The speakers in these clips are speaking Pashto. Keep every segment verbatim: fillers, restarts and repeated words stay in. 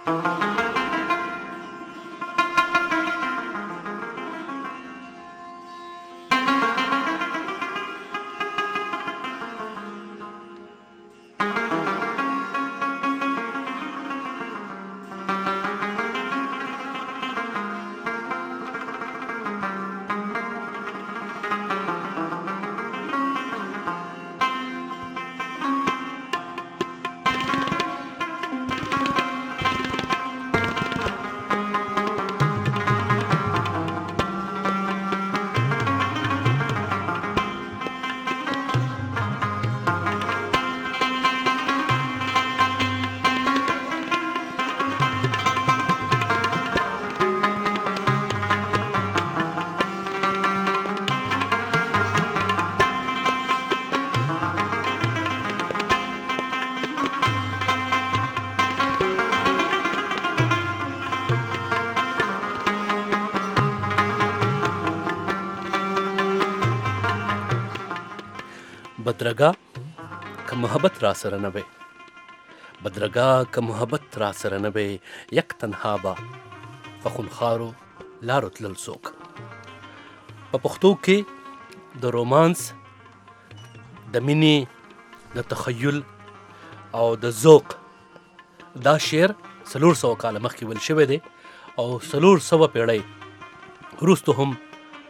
بدرګه که محبت را سره نه وي بدرګه که محبت را سره نه وي یک تنها به په خونخوارو لارو تلل څوک. په پښتو کې د رومانس، د مینې، د تخیل او د ذوق دا شعر څلور سوه کاله مخکې ویل شوی دی او څلور سوه پیړۍ وروسته هم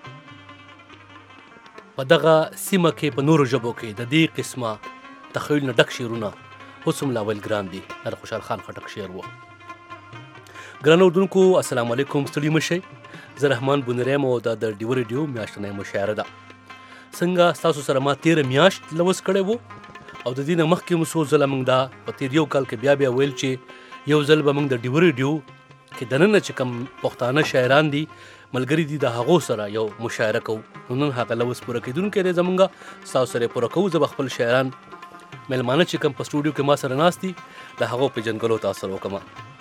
په دغه سیمه کې په نورو ژبو کې د دې قسمه تخیل نه ډک شعرونه اوس هم لا ویل ګران دي. دا د خوشحال خان خټک شعر و. ګرانو اردونکو السلام علیکم، ستړي مه شئ. زه رحمان بونری یم او دا د ډیو ریډیو میاشتنۍ مشاعره ده. څنګه ستاسو سره ما تېره میاشت لوس کړی و او د دې نه مخکې مو څو ځله موږ دا په تېر یو کال کې بیا بیا ویل چې یو ځل به موږ د ډیو ریډیو کې دننه چې کوم پښتانه شاعران دي ملګري دي د هغو سره یو مشاعره کوو. نو نن هغه لوس پوره کېدونکی دی زمونږ، ستاسو سره یې پوره کوو. زه به خپل شاعران میلمانه چې کوم په سټوډیو کې ما سره ناست دي د هغو پېژنګلو ته اثر وکړم.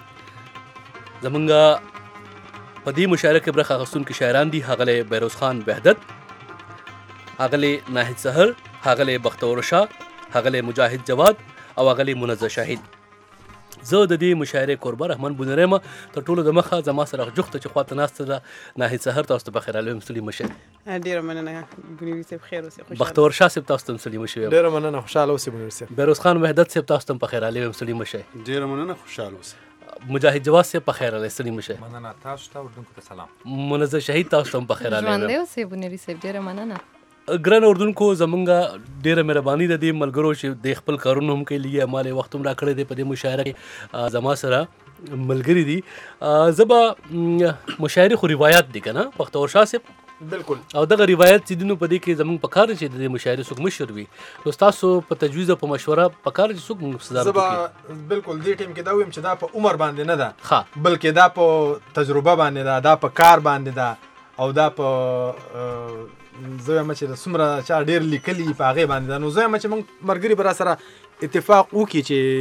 زمونږ په دې مشاعره کې برخه اخیستونکي شاعران دي ښاغلی بیروز خان وحدت، ښاغلی ناهید سحر، ښاغلی بختور شاه، ښاغلی مجاهد جواد او ښاغلی منزه شاهد. زه د دې مشاعرې کوربه رحمان بونری یم. تر ټولو د مخه زما سره جوخته چې خواته ناسته ده ناهید سحر، تاسو ته بخیر راغلی یم، ستړي مه شئ. ډېره مننه بونری صاحب، خیر اوسئ، خوشحاله. بختور شاه صاحب تاسو ته هم ستړي مه شئ. ډېره مننه، خوشحاله اوسئ بونری صاحب. بیروز خان وحدت صاحب تاسو ته هم بخیر راغلی یم، ستړي مه شئ. ډېره مننه، خوشحاله اوسئ. مجاهد جواد صاحب بخیر راغلی، ستړي مه شئ. مننه تاسو ته، اردوونکو ته سلام. منزه شهید تاسو ته هم بخیر راغلی یم. ژوندی اوسئ بونری صاحب، ډېره مننه. ګران اردوونکو زمونږ ډېره مهرباني د دې ملګرو چې د خپل کارونه هم کوي، لږ مال یې وخت هم راکړی دی په دې مشاعره کې زما سره ملګري دي. زه به مشاعرې خو روایات دي که نه بختور شاه صاحب؟ بالکل. او دغه روایت چې دي نو په دې کې زمونږ په کار چې د دې مشاعرې څوک مشر وي، نو ستاسو په تجویز او په مشوره په کار چې څوک موږ صدارت وکړي. زه به بالکل دې ټیم کې دا ویم چې دا په عمر باندې نه ده، ښه، بلکې دا په تجربه باندې ده، دا په کار باندې ده او دا په زه وایم چې د څومره چا ډېر لیکلي په هغې باندې ده. نو زه وایم چې موږ ملګري به را سره اتفاق وکړي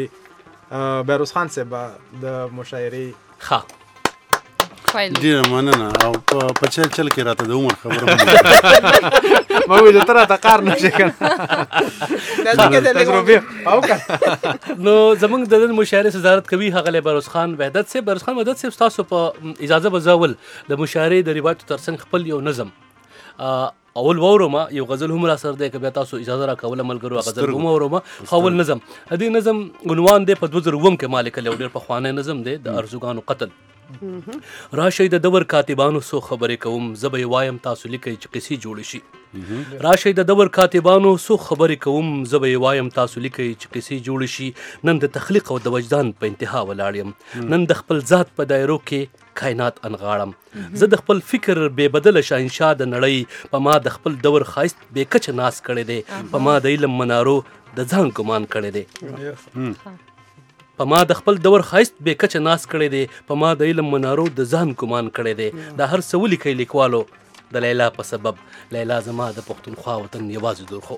چې بیروز خان صاحب به د مشاعرې ښه ډېره مننه. او په چل چل کې راته د عمر خبره هم ما ویل ته راته قار نه شي که نه تجربې او که نو زمونږ د نن مشاعرې صدارت کوي ښاغلی بیروز خان وحدت صاحب. بیروز خان وحدت صاحب ستاسو په اجازه به زه اول د مشاعرې د روایتو تر څنګ خپل یو نظم اول واورم، یو غزل هم را سره دی که بیا تاسو اجازه راکوله ملګرو غزل هم واورم. خو اول نظم د دې نظم عنوان دی په دوه زره اووم کې ما لیکلی او ډېر پخوانی نظم دی، د ارزوګانو قتل. راشئ د دور کاتبانو څو خبرې کوم، زه به یې وایم تاسو لیکئ چې قصې جوړې شي. راشئ د دور کاتبانو څو خبرې کوم، زه به یې وایم تاسو لیکئ چې قصې جوړې شي. نن د تخلیق او د وجدان په انتها ولاړ یم، نن د خپل ذات په دایرو کې کائنات انغاړم. زه د خپل فکر بې بدله شهنشاه د نړۍ، په ما د خپل دور ښایست بې کچه ناز کړی دی، په ما د علم منارو د ځان ګمان کړی دی. په ما د خپل دور ښایست بې کچه ناز کړی دی، په ما د علم منارو د ځان ګمان کړی دی. دا هر څه ولیکئ لیکوالو د لیلا په سبب، لیلا زما د پښتونخوا وطن یوازې دورخو.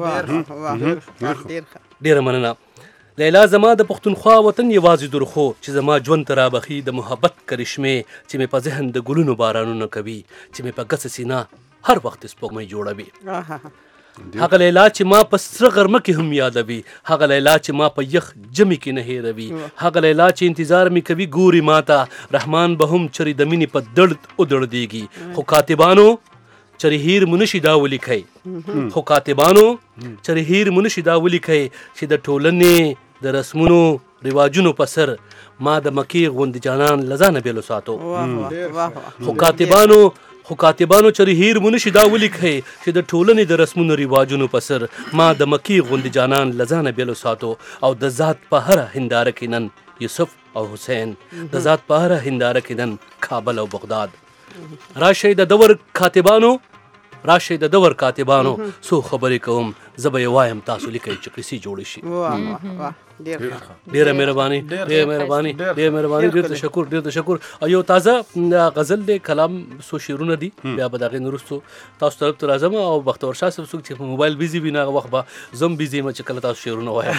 ډېره مننه. لیلا زما د پښتونخوا وطن یوازې دورخو، چې زما ژوند ته رابخي د محبت کرشمې، چې مې په ذهن د ګلونو بارانونه کوي، چې مې په ګڅه سینه هر وخت سپوږمۍ جوړوي. هغه لیلا چې ما په سره غرمه کې هم یادوي، هغه لیلا چې ما په یخ جمي کې نه هېروي، هغه لیلا چې انتظار مې کوي ګوري ماته، رحمان به هم چرې د مینې په درد ودړدېږي. خو کاتبانو چرې هیر مو نشي دا ولیکئ، خو کاتبانو چرې هیر مو نشي دا ولیکئ چې د ټولنې د رسمونو رواجونو په سر ما د مکې غوندې جانان له ځانه بېلو ساتو. خو کاتبانو خو کاتبانو چرې هیر مو نشي دا ولیکئ چې د ټولنې د رسمونو رواجونو په سر ما د مکې غوندې جانان له ځانه بېلو ساتو. او د ذات په هره هنداره کې نن یوسف او حسین، د ذات په هره هنداره کې نن کابل او بغداد. راشئ د دور کاتبانو، راشئ د دور کاتبانو، څو خبرې کوم زه به یې وایم تاسو لیکئ چې قصې جوړې شي. ډیره مهرباني، ډیره مهرباني، ډیره مهرباني، ډیر تشکر، ډیر تشکر. او یو تازه غزل دی، کلام څو شعرونه دي، بیا به د هغې نه وروستو تاسو طرف ته راځم. او بختور شاه صاحب څوک چې په موبایل بیزي وي نو هغه وخت به زه هم بیزي یم چې کله تاسو شعرونه وایم.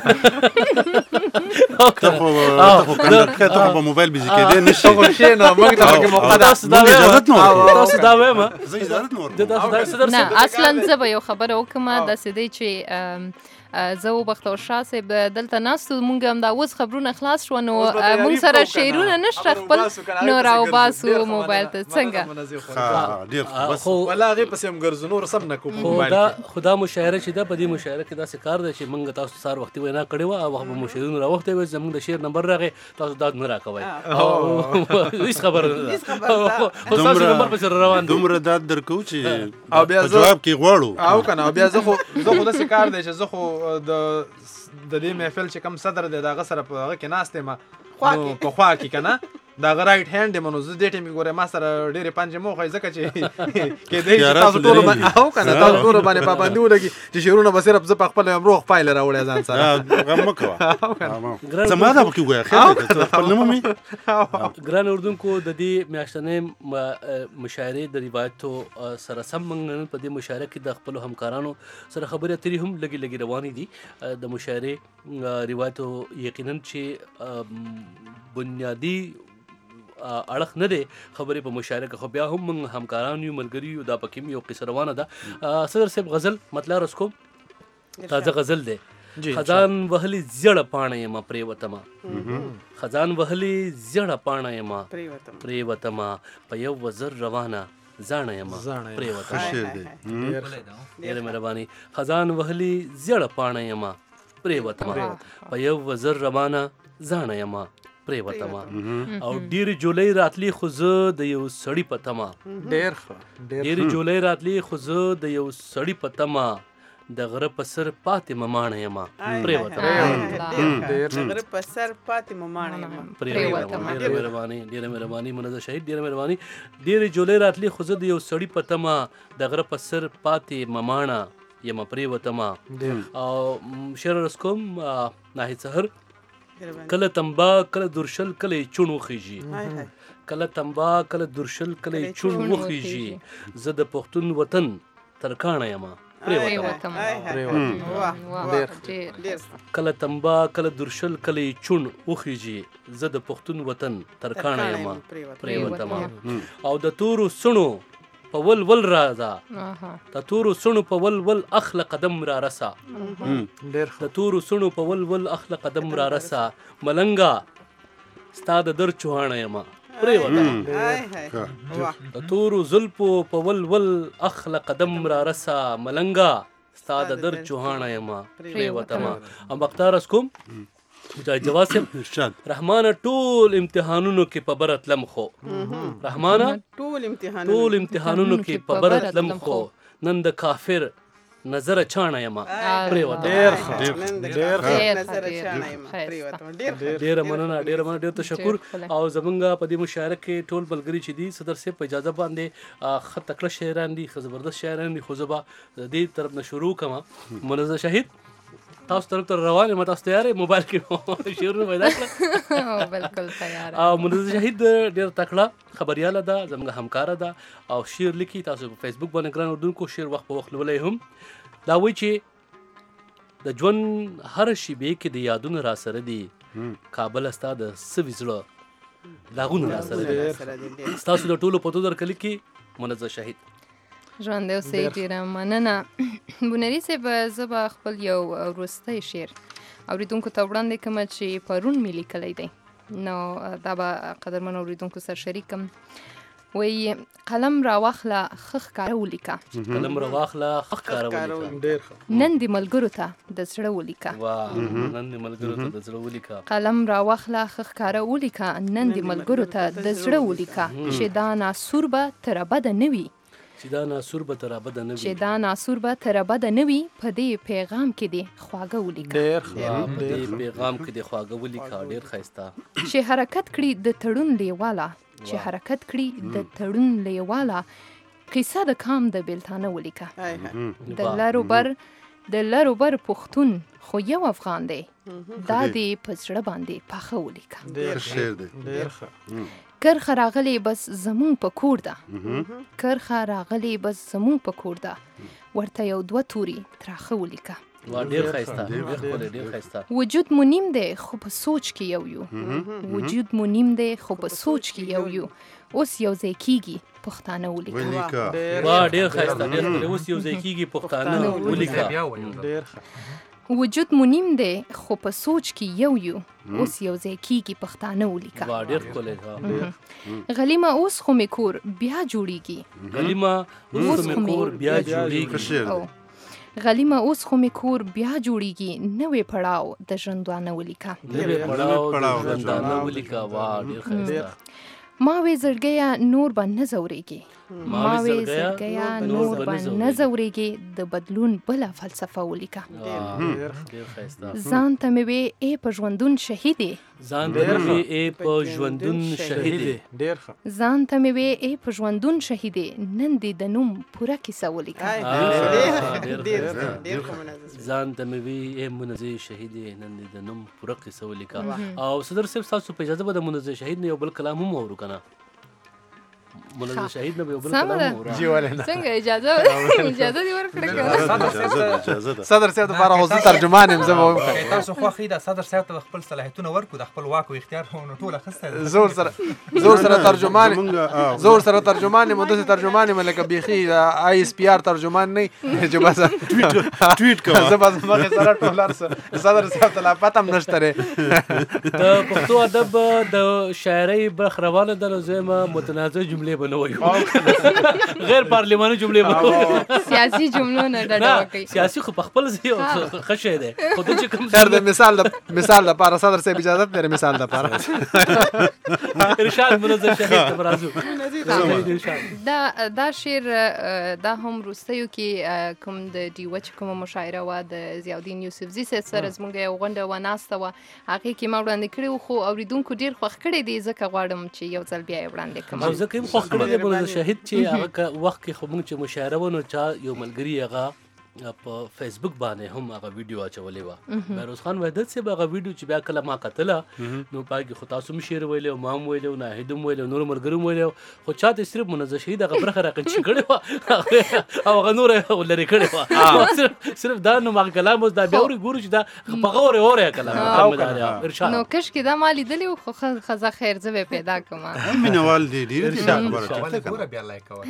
ته خو په موبایل بیزي کېدی نه شي. تاسو دا وایم، تاسو دا وایم، زه اجازه نه ورکوم. نه اصلا زه به یو خبره وکړم، داسې دی چې زه او بختور شاه صاحب دلته ناستو، مونږ هم دا اوس خبرونه خلاص شو نو مونږ سره شعرونه نشته، خپل نو راوباسو موبایل ته. څنګه ډېر بس ولا هغې پسې هم ګرځو، نور سم نه کوو. خو دا خو دا مشاعره چې ده، په دې مشاعره کې داسې کار دی چې مونږ تاسو سهار وختي وینا کړې وه، هغه وخت به مشاعرونه راوښتی وي، زمونږ د شعر نمبر راغی، تاسو دا نه راکوئ، هېڅ خبره نه ده، خو ستاسو نمبر پسې روان دی. دومره داد درکوو چې او بیا په جواب کې غواړو. او که نه، او بیا زه خو زه خو داسې کار دی چې زه خو د د دې محفل چې کوم صدر دی د هغه سره په هغه کې ناست یم، نو په خوا کې که نه د هغه رایټ هینډ یم، نو زه دې ټایم کې ګورئ ما سره ډېرې پنجې مه وښایي، ځکه چې کېدی شي تاسو ټولو باندې او که نه تاسو ټولو باندې پابندي ولګي چې شعرونه به صرف زه په خپله یم روغ پایله راوړی ځان سره. غم مه کوه، زما دا پکې ووایه، خیر دی که خپل نه مومي. ګران اردونکو، د دې میاشتنۍ مشاعرې د روایتو سره سم موږ نن په دې مشاعره کې د خپلو همکارانو سره خبرې اترې هم لږې لږې روانې دي. د مشاعرې روایتو یقینا چې بنیادي اړخ نه دی خبرې په مشاعره کې، خو بیا هم موږ همکاران یو، ملګري یو، دا پکې هم یو قصه روانه ده. صدر صاحب غزل مطلع رس کوم، تازه غزل دی. خزان وهلي زیړه پاڼه یمه پرېوتمه، خزان وهلي زیړه پاڼه یمه پرېوتمه، په یو وزر روانه زاڼه یمه پرېوتمه. شعر دی، ډېره مهرباني. خزان وهلي زیړه پاڼه یمه پرېوتمه، په یو وزر روانه زاڼه یمه پرېوتمه. او ډېرې جولۍ راتلې خو زه د یو سړي په تمه، ډېر ښه ډېرې جولۍ راتلې خو زه د یو سړي په تمه، د غره په سر پاتې مماڼه یمه پرېوتمه. د غره په سر پاتې مماڼه یمه پرېوتمه. ډېره مهرباني، ډېره مهرباني منظر شهید، ډېره مهرباني. ډېرې جولۍ راتلې خو زه د یو سړي په تمه، د غره په سر پاتې مماڼه یمه پرېوتمه. او شعر رس کوم، ناهید سحر. کله تنبا کله درشل کله چون وخیږي، کله تنبا کله درشل کله چون وخیږي، زه د پښتون وطن ترکاڼه یمه پرېوتمه. کله تنبا کله درشل کله چون وخیږي، زه د پښتون وطن ترکاڼه یمه پرېوتمه. او د تورو سڼو په ول ول راځه، د تورو سڼو په ول ول اخله قدم را رسه، د تورو سڼو په ول ول اخله قدم را رسه، ملنګه ستا د در چوهاڼه یمه پرېوتمه. د تورو زلفو په ول ول اخله قدم را رسه، ملنګه ستا د در چوهاڼه یمه پرېوتمه. ام بختار اس کوم مجاهد جواد صاحب. رحمانه ټول امتحانونو کې په بره تلم خو، رحمانه ټول امتحانونو ټول امتحانونو کې په بره تلم خو، نن د کافر نظر چاڼه یمه پرېوتمه. ډېر ښه ډېر ښه نظر چاڼه یمه پرېوتمه. ډېر ډېره مننه، ډېره مننه، ډېر تشکر. او زمونږ په دې مشاعره کې ټول ملګري چې دي، صدر صاحب په اجازه باندې ښه تکړه شاعران دي، ښه زبردست شاعران دي، خو زه به د دې طرف نه شروع کړم. منظر شهید تاسو طرف ته روان یم، تاسو تیار یې؟ موبایل کې شعرونه پیدا کړه. بالکل تیار. او منظر شهید ډېر تکړه خبریاله ده، زموږ همکاره ده او شعر لیکي. تاسو په فیسبوک باندې ګران اردوونکو شعر وخت په وخت لولی هم. دا وایي چې د ژوند هر شیبې کې د یادونه را سره دي، کابل ستا د سوي زړه داغونه را سره دي. ستاسو د ټولو پتو درکلي کې منظر شهید. ژوندی اوسئ. ډېره مننه بونري صاحب. زه به خپل یو وروستی شعر اورېدونکو ته وړاندې کړم چې پرون مې لیکلی دی، نو دا به قدرمن اورېدونکو سره شریک کړم. وایي قلم راواخله ښه ښکاره ولیکه، قلم راواخله ښه ښکاره ولیکه، ډېر ښه. نن دې ملګرو ته د زړه ولیکه. واه، نن دې ملګرو ته د زړه ولیکه. قلم راواخله ښه ښکاره ولیکه، نن دې ملګرو ته د زړه ولیکه، چې دا ناسور به تر ابده نه وي، چې دا ناسور به تر ابده نه وي، چې دا ناسور به تر ابده نه وي، په دې پیغام کې دې خواږه ولیکه. ډېر ښه. په دې پیغام کې دې خواږه ولیکه. ډېر ښایسته. چې حرکت کړي د تړون لیواله، چې حرکت کړي د تړون لیواله، قصه د کام د بیلتانه ولیکه. د لرو بر د لرو بر پښتون خو یو افغان دی، دا دې په زړه باندې پاخه ولیکه. ډېر شعر دی. ډېر ښه. کرخه راغلی بس زمون په کور ده، کرخه راغلی بس زمون په کور ده، ورته یو دوه توري تراخه ولیکه. وا ډېر ښایسته. ډېر ښکلی. ډېر ښایسته. وجود مو نیم دی خو په سوچ کې یو یو، وجود مو نیم دی خو په سوچ کې یو یو، اوس یو ځای کېږي پښتانه ولیکه. ولیکه. وا ډېر ښایسته. ډېر ښکلی. اوس یو ځای کېږي پښتانه ولیکه. ډېر ښه. وجود مو نیم دی خو په سوچ کې یو یو، اوس یو ځای کېږي پښتانه ولیکه. وا ډېر ښکلی. غلیمه اوس خو مې کور بیا جوړیږي، غلیمه اوس مې کور بیا جوړیږي. شعر دی. غلیمه اوس خو مې کور بیا جوړیږي، نوې پړاو د ژوندانه ولیکه. نوې پړاو د ژوندانه ولیکه. وا ډېر ښایسته. ما وې زړګیه نور به نه ځورېږي، ما وې زړګیه نور به نه ځورېږي، د بدلون بله فلسفه ولیکه. ډېر ښایسته. ځان ته مې وې ای په ژوندون شهیدې، ځان ته مې وې ای په ژوندون شهیدې، ډېر ښه. ځان ته مې وې ای په ژوندون شهیدې، نن دې د نوم پوره کیسه ولیکه. ځان ته مې وې ای منزه شهیدې، نن دې د نوم پوره کیسه ولیکه. او صدر صاحب تاسو په اجازه به د منزه شهید نه یو بل کلام هم واورو کنه؟ منزه شهید نه یو بل کلام واورو. جی ولې نه. څنګه اجازه اجازه دې ورکړه کنه؟ اجازه ده. اجازه ده. صدر صاحب لپاره خو زه ترجمان یم. زه به وایم که تاسو خوښ ده صدر صاحب ته خپل صلاحیتونه ورکړو، د خپل واک او اختیار نو ټول اخیستی. زور سره زور سره ترجمان زمونږ زور سره ترجمان یم. داسې ترجمان یم لکه بیخي آی اس پی آر ترجمان نه چې بس ټویټ کوه. زه بس مخې سره ټول هر څه صدر صاحب ته لا پته هم نشته دی. د پښتو ادب د شاعرۍ برخه روانه ده، نو زه یم متنازع جملې به نه وایو، غیر پارلماني جملې به نه وایو. سیاسي جملو نه ډډه وکړئ. سیاسي خو په خپل ځای یو ښه شی دی، خو ته چې کوم خیر د مثال د مثال لپاره صدر صاحب اجازه لري. مثال لپاره ارشاد منظر شهید ته راځو. دا دا شعر دا هم وروستیو کې کوم د ډیوه چې کومه مشاعره وه د ضیاءالدین یوسفزي صاحب سره زموږ یو غونډه وناسته وه، هغې کې ما وړاندې کړې وو، خو اورېدونکو ډېر خوښ کړی دی، ځکه غواړم چې یو ځل بیا یې وړاندې او کړم. ځکه یې خوښ کړی دی منظر شهید چې هغه وخت کې خو موږ چې مشاعره وه، نو چا یو ملګري هغه په فیسبوک باندې هم هغه ویډیو اچولې وه. بهروز خان وحدت صاحب هغه ویډیو چې بیا کله ما کتله، نو په هغې خو تاسو هم شعر ویلی او ما هم ویلی او ناهید هم ویلی او نورو ملګرو هم ویلی، خو چا ته صرف منظر شهید هغه برخه راقنچي کړې وه او هغه نوره یې لرې کړې وه. صرف دا نو هغه کلام اوس دا بیا ورې ګورو چې دا په غورې غورې کلام ارشاد. نو کشکې دا ما لیدلی و، خو ښځه خیر زه به یې پیدا کړم. مینوال دی ډېر دي دا خبره ولې ټیک ګوره ده. بیا لایک کوه.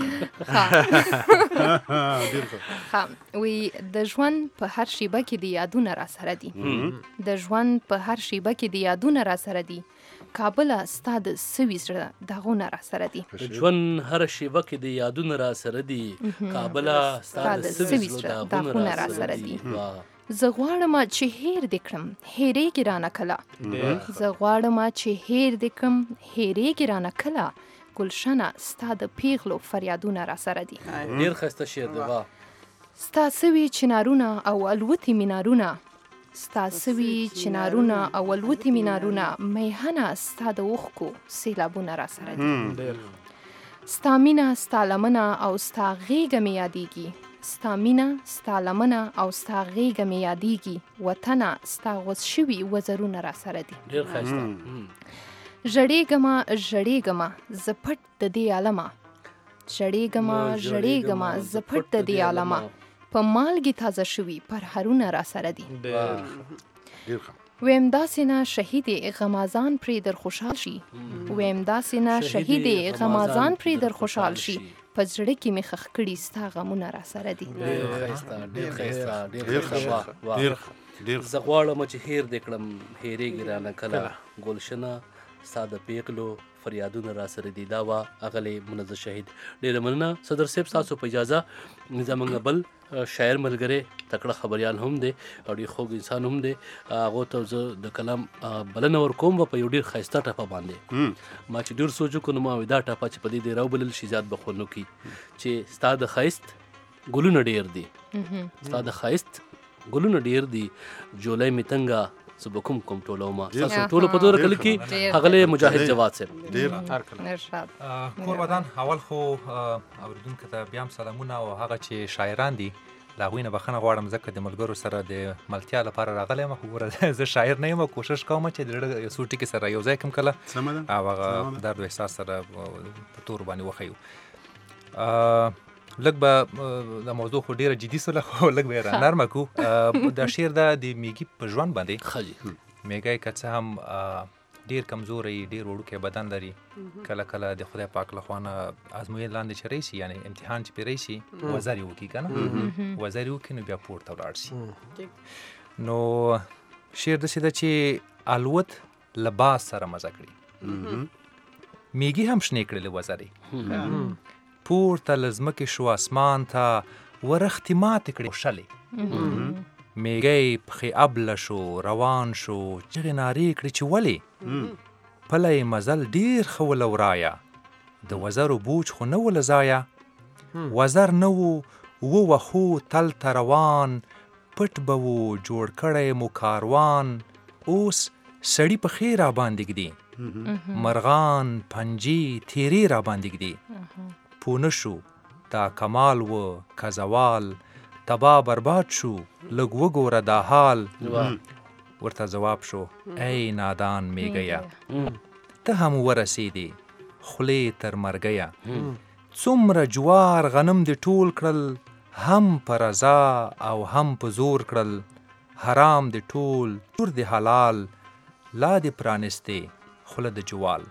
ډېر ښه. ښه وی د ژوند په هر شیبه کې د یادونه را سره دي، د ژوند په هر شیبه کې د یادونه را سره دي، کابله ستا د سوي زړه داغونه را سره دي. د ژوند هر شیبه کې د یادونه را سره دي، کابله ستا د سوي زړه داغونه را سره دي. زه غواړم چې هیر دې کړم هیرېږي رانه کله، زه غواړم چې هیر دې کړم هیرېږي رانه کله، ګلشنه ستا د پیغلو فریادونه را سره دي. ډېر ښایسته شعر دی. واه ستا سوي چنارونه او الوتي مینارونه، ستا سوي چنارونه او الوتي مینارونه، میهنه ستا د اوښکو سیلابونه را سره دي. ستا مینه ستا لمنه او ستا غېږه مې یادېږي، ستا مینه ستا لمنه او ستا غېږه مې یادېږي، وطنه ستا غوڅ شوي وزرونه را سره دي. ډېر ښایسته. ژړېږمه ژړېږمه زه پټ د دې عالمه، ژړېږمه ژړېږمه زه پټ د دې عالمه، په مالګې تازه شوي پرهرونه را سره دي. ډېر ښه. ویم داسې نه شهیدې غمازان پرې در خوشحال شي، ویم داسې نه شهیدې غمازان پرې در خوشحال شي، په زړه کې مې ښخ کړي ستا غمونه را سره دي. ډېر ښایسته ډېر ښایسته ډېر ډېر ښایسته واه، واه. ډېر ډېر زه غواړم چې هیر دې کړم هېرېږي رانه کله ګلشنه ستا د پیغلو فریادونه را سره دي. دا وه اغلی منزه شهید. ډېره مننه صدر صاحب، ستاسو په اجازه زموږ بل شاعر ملګری تکړه خبریال هم دی او ډېر خوږ انسان هم دی، هغو ته زه د کلام بلنه ورکوم په یو ډېر ښایسته ټپه باندې. ما چې ډېر سوچ وکړو نو ما وایي دا ټپه چې په دې دې راوبلل شي زیات به خوند وکړي چې ستا د ښایست ګلونه ډېر دي، ستا د ښایست ګلونه ډېر دي، جولۍ مې تنګه زه به کوم کوم ټولومه. ستاسو ټولو په دوره کلي کې ښاغلی مجاهد جواد صاحب. ارشاد کور ودان اول خو اورېدونکو ته بیا هم سلامونه، او هغه چې شاعران دي د هغوی نه بخښنه غواړم ځکه د ملګرو سره د ملتیا لپاره راغلی یم. خو ګوره زه شاعر نه یم، کوشش کوم چې د زړه یو څو ټکي سره یو ځای کړم کله او هغه درد و احساس سره په تور باندې وښیو. لږ به د موضوع خو ډېره جدي سوله، خو لږ به یې را نرمه کړو. دا شعر ده د میږي په ژوند باندې. ښه جي. میږی که څه هم ډېر کمزوری، ډېر وړوکی بدن لري، کله کله د خدای پاک له خوا نه ازموینې لاندې چې راشي، یعنی امتحان چې پرې راشي وزر یې وکړي که نه، وزر یې وکړي نو بیا پورته ولاړ شي. نو شعر داسې ده چې الوت له باز سره مزه کړي، میږي هم شنې کړلې وزرې، پورته له ځمکې شو اسمان ته ورختې ماتې کړې شلې. میږی پښې ابله شو روان شو، چغې نارې کړې چې ولې پلی مزل ډېر ښه وله ورایه، د وزرو بوج خو نه وله ځایه، وزر نه و ووښو تل ته روان، پټ به و جوړ کړی مو کاروان، اوس سړي پښې را باندې ږدي، مرغان پنجې تیرې را باندې ږدي، پونه شو دا کمال و که زوال، تبا برباد شو لږ وګوره دا حال. ورته جواب شو ای نادان میږیه، ته هم ورسېدې خولې تر مرګیه، څومره جوار غنم دې ټول کړل، هم په رضا او هم په زور کړل، حرام دې ټول تور دې حلال، لا دې پرانستې خوله د جوال.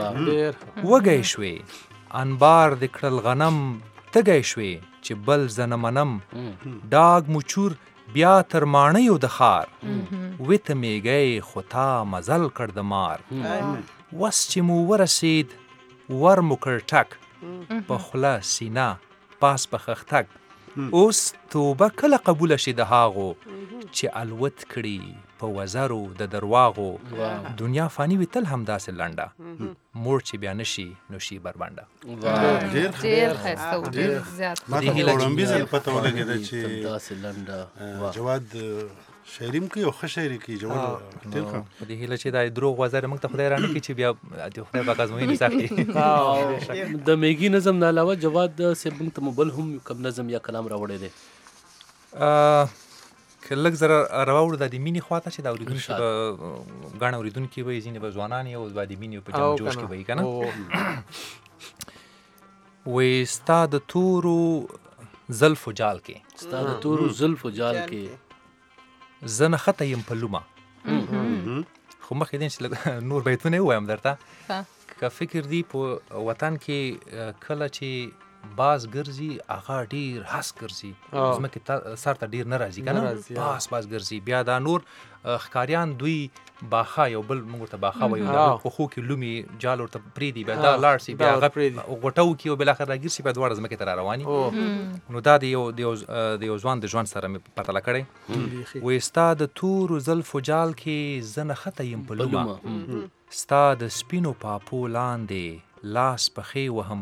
وږی شوې انبار د کړل غنم، تږی شوې چې بل زه نه منم، ډاګ مچور بیا تر ماڼیو د ښار، ویته میږی خو تا مزل کړ د مار. وس چې مو ورسید ور مو کړ ټک، په خوله سینه پاس په خښتک، اوس توبه کله قبوله شي د هاغو چې الوت کړي په وزرو د درواغو. دنیا فانی وي تل همداسې لنډه، موړ چې بیا نشي نو شي بربنډه. ډېر ښایسته و، ډېر زیات. ما ته په وړاندې ځل پته ولګېده چې داسې لنډه جواد شاعري هم کوي او ښه شاعري کوي. جواد ډېر ښه. په دې هیله چې دا دروغ وزر موږ ته خدای رانه کړي چې بیا د خدای پاک ازموینې سختې. د میږي نظم نه علاوه جواد صاحب موږ ته بل هم کوم نظم یا کلام راوړی دی؟ که لږ زره راوړو دا د مینې خوا ته چې دا اورېدونکي به ګڼ اورېدونکي به یې، ځینې به ځوانان یې او به د مینې په جم جوش کې به یې که نه. وایي ستا د تورو زلفو جال کې، ستا د تورو زلفو جال کې، زه نښته یم په لومه. خو مخکې دین چې لږ نور بیتونه یې ووایم درته. که فکر دی په وطن کې کله چې باز ګرځي هغه ډېر هس ګرځي، ځمکې سر ته ډېر نه راځي که نه، باز باز ګرځي. بیا دا نور ښکاریان دوی باښه، یو بل موږ ورته باښه وایو، د بل پښو کې لومې جال ورته پرېږدي، بیا دا لاړ شي، بیا هغه غوټه وکړي او بالاخره راګیر شي، بیا دواړه ځمکې ته را رواني. نو دا د یو د یو ځوان د ژوند سره مې پرتله کړی. وایي ستا د تورو زلفو جال کې زه نښته یم په لومه، ستا د سپینو پاپو لاندې لاس پښې وهم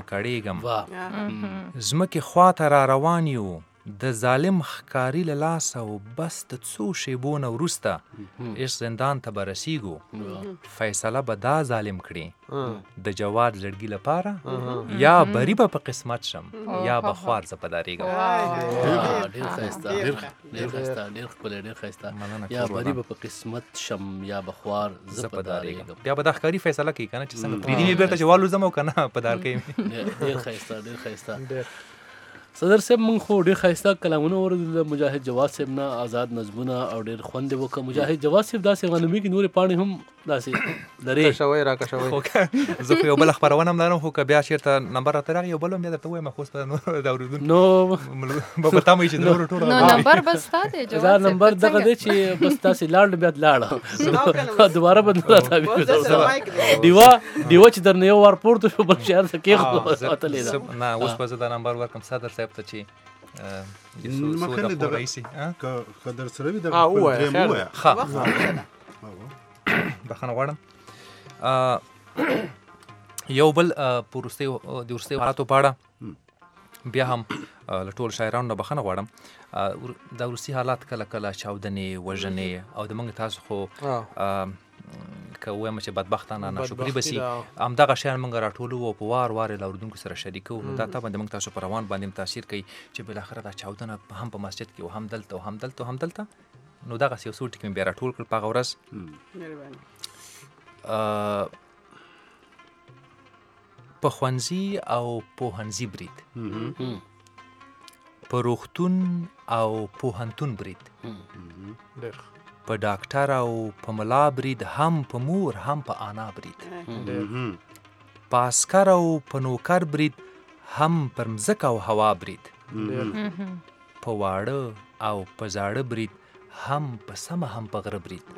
کړېږم، ځمکې خواته را روان یو د ظالم ښکاري له لاسه، او بس د څو شیبو نه وروسته عشق زندان ته به رسیږو، فیصله به دا ظالم کړي د جواد زړګي لپاره، یا بری به په قسمت شم یا به خوار زه په دارېږم. ډېر ښایسته، ډېر ښایسته، ډېر ښکلی، ډېر ښایسته. یا بری به په قسمت شم یا به خوار زه په دارېږم. بیا به دا ښکاري فیصله کوي که نه چې څنګه پرېږدي مې بېرته چې والوځم او که نه په دار کوي. ډېر ښایسته، ډېر ښایسته. صدر صاحب مونږ خو ډېر ښایسته کلامونه واورېدل د مجاهد جواد صاحب نه آزاد نظمونه او ډېر خوند یې وکړه. مجاهد جواد صاحب داسې غنمي کې نورې پاڼې هم داسې لرې شوی را کشوي خو زه خو یو بل خبرونه هم لرم خو که بیا چېرته نمبر راته راغی یو بل هم بیا درته ووایم خو اوس به نور د اورېدونکو نو به په تمه وي چې د نورو ټولو نو نمبر بس تا دی دا جواب نمبر دغه دی چې بس تاسې لاړ بیا لاړه دوباره به نه راتاوي ډیوا ډیوا چې درنه یو وار پورته شو بل شهر څه کېښودلې ده نه اوس به زه دا نمبر ورکړم صدر صاحب ته چې مخکې دغه رئیسي که در سره وي دغه خپل دریم ووایه. ښه بخښنه غواړم. یو بل په وروستیو د وروستیو حالاتو په اړه بیا هم له ټولو شاعرانو نه بخښنه غواړم. دا وروستي حالات کله کله چاودنې وژنې او د موږ تاسو خو که ووایم چې بدبختانه ناشکري به سي همدغه شیان موږ راټولو او په وار وار له اورېدونکو سره شریکوو. نو دا طبعا د موږ تاسو په روان باندې هم تاثیر کوي چې بالاخره دا چاودنه هم په مسجد کې او هم دلته او هم دلته او هم دلته. نو دغسې یو څو ټکي مې بیا راټول کړل په هغه ورځ. په ښوونځي او پوهنځي برید، په روغتون او پوهنتون برید، په ډاکټر او په ملا برید، هم په مور هم په انا برید، په عسکر او په نوکر برید، هم پر مځکه او هوا برید، په واړه او په زاړه برید، هم په سمه هم په غره برید،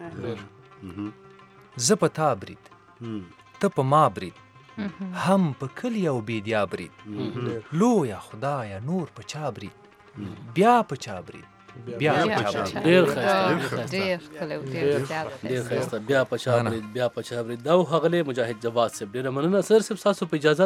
زه په تا برید، ته په ما برید، هم په کلي او بیدیا برید، لویه خدایه نور په چا برید، بیا په چا برید، بیا په چا برید. ډېر ښایسته ډېر ښکلی او ډېر زیات ډېر ښایسته. بیا په چا برید بیا په چا برید. دا و ښاغلی مجاهد جواد صاحب، ډېره مننه. سر صاحب ستاسو په اجازه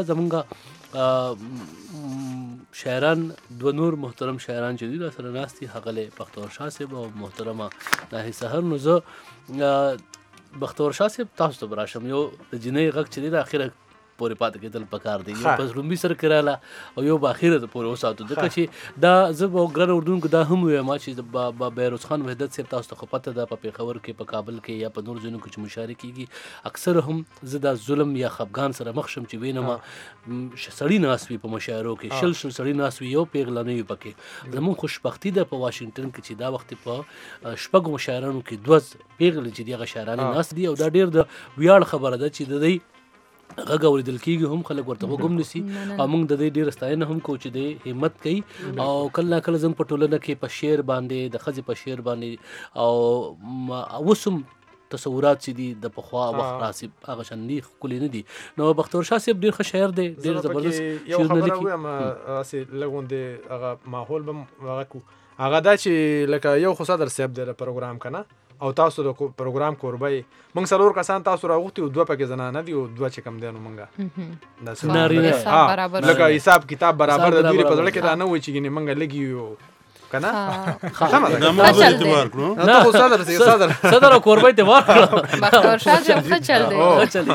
زمونږ شاعران دوه نور محترم شاعران چې دي را سره ناست دي، ښاغلی بختور شاه صاحب او محترمه ناهي سحر. نو زه بختور شاه صاحب تاسو ته به راشم. یو د جنۍ غږ چې دی د اخره پورې پاتې کېدل پکار دی، یو په لومبي سره کې راله او یو به اخره ته پورې وساتو، ځکه چې دا زه به ګران اردوونکو دا هم ووایم چې بهروز خان وحدت صاحب تاسو ته خو پته ده په پېښور کې په کابل کې یا په نورو ځایونو کې چې مشاعرې کېږي اکثر هم زه دا ظلم یا خفګان سره مخ شم چې وینم سړي ناست وي په مشاعرو کې، شل شل سړي ناست وي، یو پېغله نه وي پکې. زموږ خوشبختي ده په واشنګټن کې چې دا وخت په شپږو مشاعرانو کې دوه پېغلې چې دي هغه شاعرانې ناست دي، او دا ډېر د ویاړ خبره ده چې د دوی غږ اورېدل کېږي، هم خلک ورته غوږ هم نیسي، او موږ د دې ډېره ستاینه هم کوو چې دی همت کوي. او کله نه کله زموږ په ټولنه کې په شعر باندې د ښځې په شعر باندې او اوس هم تصورات چې دي د پخوا وخت راسي هغه شان دي، ښکلي نه دي. نو بختور شاه صاحب ډېر ښه شاعر دی، ډېر زبردست شعرونه لیکي. یو خبره ووایم هسې لږ غوندې هغه ماحول به هغه کړو، هغه دا چې لکه یو خو صدر صاحب دی د پروګرام که نه، او تاسو د پروګرام کوربه یې، موږ څلور کسان تاسو راغوښتي او دوه پکې زنانه دي او دوه چې کم دی نو موږ نارینه لکه حساب کتاب برابر د دوی په زړه کې را نه وایي چې ګینې موږ لږ یو که نه دا ما به اعتبار کړو. نه ته خو صدر صدر صدر او کوربه ته ورکړه. بختور شاه صاحب ښه چل دی، ښه چل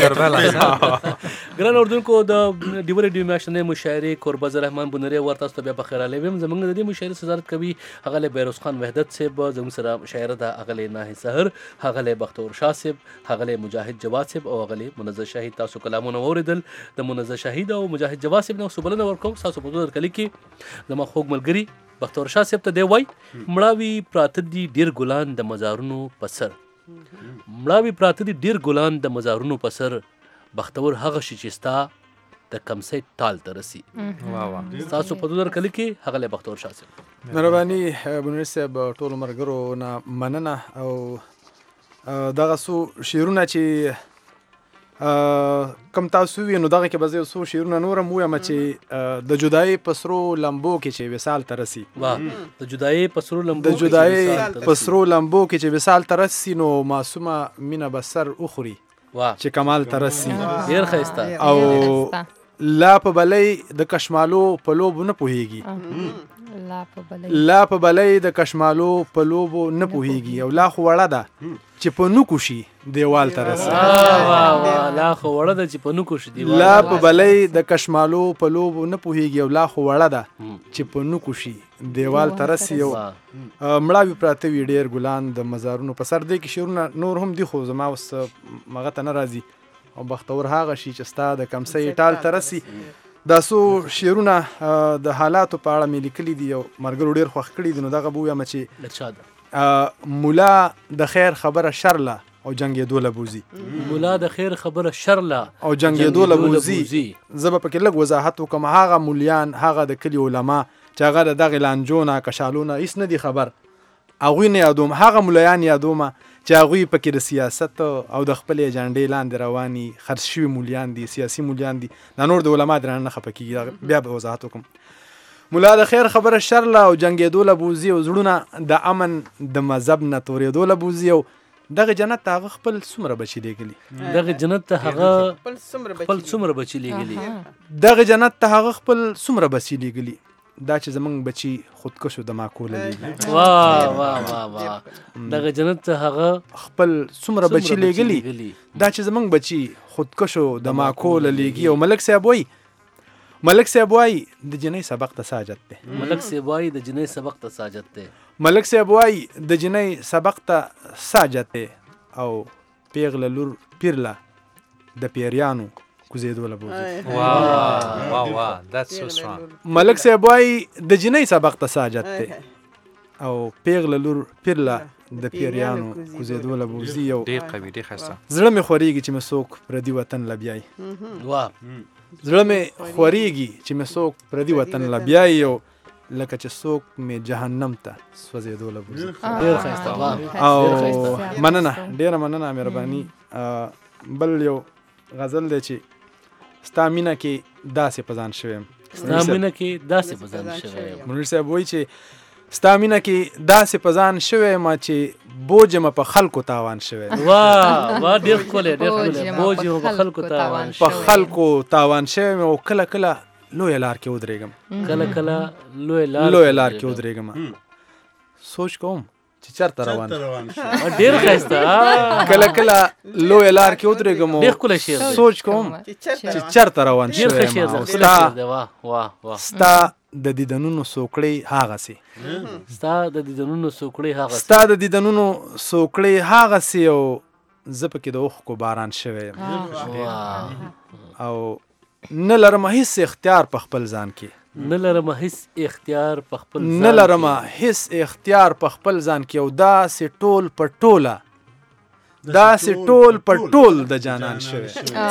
دی. ګران اردوونکو د ډیوري ډیو میاشتنۍ مشاعرې کوربه زه رحمان بونري ور تاسو ته بیا په خیر راغلی ویم. زموږ د دې مشاعرې صدارت کوي ښاغلی بهروز خان وحدت صاحب، زموږ سره شاعره ده ښاغلی ناهي سحر، ښاغلی بختور شاه صاحب، ښاغلی مجاهد جواد صاحب او ښاغلی منزه شهید. تاسو کلامونه واورېدل د منزه شهید او مجاهد جواد صاحب نه. اوس بلنه ورکوم ستاسو په درکلي کې زما خوږ ملګري بختور شاه صاحب ته دی وایي مړاوي پراته دي ډېر ګلان د مزارونو په سر، مړاوي پراته دي ډېر ګلان د مزارونو په سر، بختور هغه شي چې ستا د کمسۍ ټال ته رسي. ستاسو په درکلي کې ښاغلی بختور شاه صاحب. مهرباني بونري صاحب، ټولو ملګرو نه مننه. او دغه څو شعرونه چې کم تاسو وی نو دغه کې به زه یو څو شعرونه نور هم ووایم چې د جدایۍ په سرو لمبو کې چې وصال ته رسي، د جدایۍ په سرو لمبو د جدایۍ په سرو لمبو کې چې وصال ته رسي، نو معصومه مینه به سر وخوري چې کمال ته رسي. ډېر ښایسته. او لا په بلۍ د کشمالو په لوبو نه پوهېږي، لا په بلۍ د کشمالو په لوبو نه پوهېږي، او لا خو وړه ده چې په نوکو شي دیوال ته رسي. لا خو وړه ده چې په نوکو شي دیوال، لا په بلۍ د کشمالو په لوبو نه پوهېږي، او لا خو وړه ده چې په نوکو شي دیوال ته رسي. او مړاوي پراته وي ډېر ګلان د مزارونو په سر. دی کې شعرونه نور هم دي خو زما اوس مغه ته نه راځي. او بختور هغه شي چې ستا د کمسۍ ټال ته رسي. دا څو شعرونه د حالاتو په اړه مې لیکلي دي او ملګرو ډېر خوښ کړي دي. نو دغه به ووایم چې ارشاد مولا د خیر خبره شر له او جنګېدو له بوځي. مولا د خیر خبره شر له او جنګېدو له بوځي. زه به پکې لږ وضاحت وکړم. هغه مولیان، هغه د کلي علما چې هغه د دغې لانجو نه کشالو نه هېڅ نه دي خبر، هغوی نه یادوم. هغه ملایان یادومه چې هغوی پکې د سیاست او د خپلې اجنډې لاندې رواني خرڅ شوي مولیان دي، سیاسي مولیان دي. دا نور د علما درانه نه خفه کېږي. بیا به وضاحت وکړم. مولا د خیر خبره شر له او جنګېدو له بوځي او زړونه د امن د مذهب نه تورېدو له بوځي. او دغه جنت ته هغه خپل څومره بچي لېږلي، دغه جنت ته هغه خپل خپل څومره بچي لېږلي، دغه جنت ته هغه خپل څومره بچي لېږلي. دا چې زمونږ بچي خودکشو د ماکوله لېږي. واه واه واه واه دغه جنت ته هغه خپل څومره بچي لېږلي. دا چې زمونږ بچي خودکشو د ماکوله لېږي. او ملک صاحب وایي ملک صاحب وایي د جنۍ سبق ته ساجت دی. ملک صاحب وایي د جنۍ سبق ته ساجت دی. ملک صاحب وایي د جنۍ سبق ته ساجت دی. او پیغله لور پیرله د پیریانو کوزېدو له بوځي. واه واه واه that's so strong. ملک صاحب وایي د جنۍ سبق ته ساجت دی. او پیغله لور پیرله د پیریانو کوزېدو له بوځي. او ډېر قوي، ډېر ښایسته. زړه مې خورېږي چې مې څوک پردي وطن له بیایي. واه زړه مې خورېږي چې مې څوک پردي وطن له بیایي. او لکه چې څوک مې جهنم ته سوځېدو له بوځي. ډېر ښایسته. واه او مننه، ډېره مننه، مهرباني. بل یو غزل دی چې ستا مینه کې داسې په ځان شوی یم. ستا مینه کې داسې په ځان شوی یم. منیر صاحب وایي چې ستا مینه کې داسې په ځان شوی یم چې بوج یم په خلکو تاوان شوی. واه واه ډېر ښکلی، ډېر ښکلی. بوج یم په خلکو تاوان شوی. په خلکو تاوان شوی یم. او کله کله لویه لار کې ودرېږم. کله کله لویه لار لویه لار کې ودرېږم. سوچ کوم چې چېرته روان ډېر ښایسته. کله کله لویه لار کې ودرېږم. ډېر ښکلی شعر دی. سوچ کوم چې چېرته روان ډېر ښه شعر دی، ښکلی شعر دی. واه واه واه ستا د دیدنونو سوکړۍ هغسې ستا د دیدنونو سوکړۍ هغسې ستا د دیدنونو سوکړۍ هغسې. او زه پکې د اوښکو باران شوی یم. او نه لرمه هېڅ اختیار په خپل ځان کې، نه لرمه هېڅ اختیار په خپل ځان نه لرمه هېڅ اختیار په خپل ځان کې. او داسې ټول په ټوله داسې ټول په ټول د جانان شوی.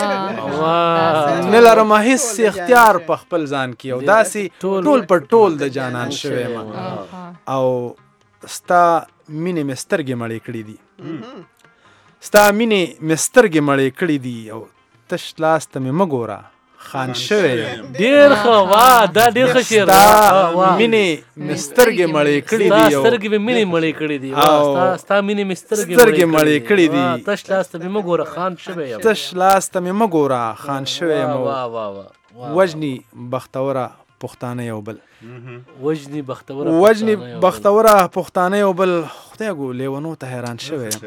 نه لرمه هېڅ اختیار په خپل ځان کې. او داسې ټول په ټول د جانان شوی یم. او ستا مینې مې سترګې مړې کړې دي. ستا مینې مې سترګې مړې کړې دي. او تش لاس ته مې مه ګوره خان شوی یم. ډېر ښه. واه دا ډېر ښه شعر دی. ستا مینې مې سترګې مړې کړې دي. ستا سترګې مې مینې مړې کړې دي. واه ستا مینې مې سترګې مړې کړې دي. تش لاس ته مې مه ګوره خان شوی یم. تش لاس ته مې مه ګوره خان شوی یم. واه واه واه وجني بختوره پښتانه یو بل وجني بختوره وجني بختوره پښتانه یو بل. خدای ګو لیونو ته حیران شوی یم.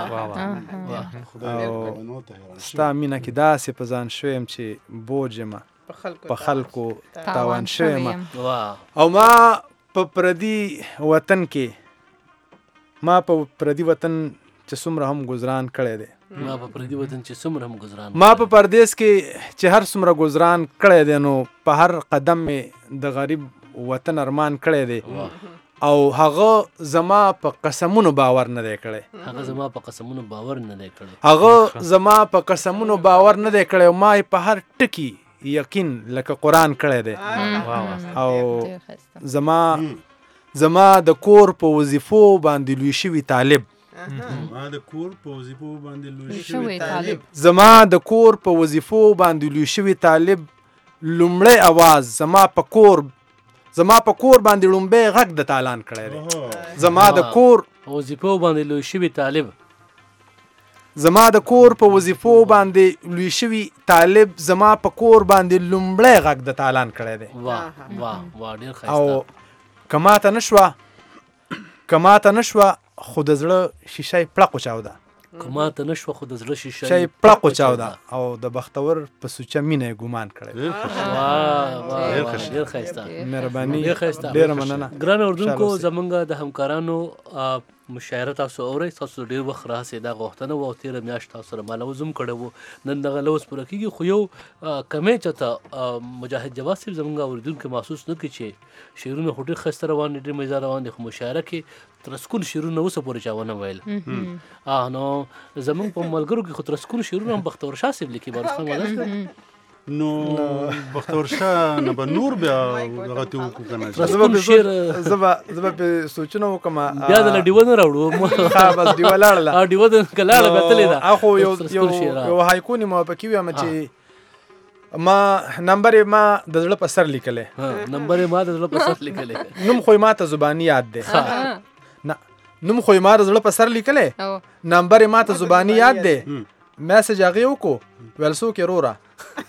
ستا مینه کې داسې په ځان شوی یم چې بوج یم په خلکو تاوان شوی یم. او ما په پردي وطن کې ما په پردي وطن چې څومره هم ګزران کړی دی ما په پردي وطن چې څومره هم ګزران ما په پردیس کې چې هر څومره ګزران کړی دی نو په هر قدم مې د غریب وطن ارمان کړی دی. او هغه زما په قسمونو باور نه دی کړی هغه زما په قسمونو باور نه دی کړی هغه زما په قسمونو باور نه دی کړی. او ما په هر ټکي یقین لکه قرآن کړی دی. او زما زما د کور په وظیفو باندې لوی شوي طالب زما د کور په وظیفو باندې لوی شوی طالب زما د کور په وظیفو باندې لوی شوي طالب لومړی اواز زما په کور زما په کور باندې لومبی غږ د تالان کړی دی. زما د کور وظیفو باندې لوی شوي طالب زما د کور په وظیفو باندې لوی شوي طالب زما په کور باندې لومړی غږ د تالان کړی دی. واه واه واه ډېر ښایسته. او که ماته نه شوه که ماته نه شوه خو د زړه شیشه یې پړق وچاوده که ماته نه شوه خو د زړه شیشه یې پړق وچاوده. او د بختور په سوچه مینه یې ګمان کړی. واه واه ډېر ښایسته. مهرباني ډېر ښایسته. ډېره مننه. ګران اردوونکو زمونږ د همکارانو مشاعره تاسو اورئ تاسو ډېر وخت راسې دا غوښتنه وه او تېره میاشت تاسو سره ما لوز هم کړی و نن دغه لوز پوره کېږي خو یو کمی چېرته مجاهد جواد صاحب زموږ اورېدونکي محسوس نه کړي چې شعرونه خو ډېر ښایسته روان دي ډېر مزه روان دي خو مشاعره کې ترسکون شعرونه اوسه پورې چا ونه ویل نو زموږ په ملګرو کې خو ترسکون شعرونه هم بختور شاه صاحب لیکي بارس خان مدد نو بختور شاه نه به نور بیا هغه ته وکړو که نه ترسکون شعر زه به زه به پرې سوچونه وکړم بیا دله ډیوه نه راوړو ها بس ډیوه لاړله ډیوه د لاړه بتلې ده اخو یو یو یو هایکو نیمه پکې ویم چې ما نمبر ما د زړه په سر لیکلې نمبر ما د زړه په سر لیکلې نوم خو ما ته زبانی یاد دی نه نوم خو ما د زړه په سر لیکلې نمبر ما ته زبانی یاد دی میسج هغې وکړو ویل څوک یې روره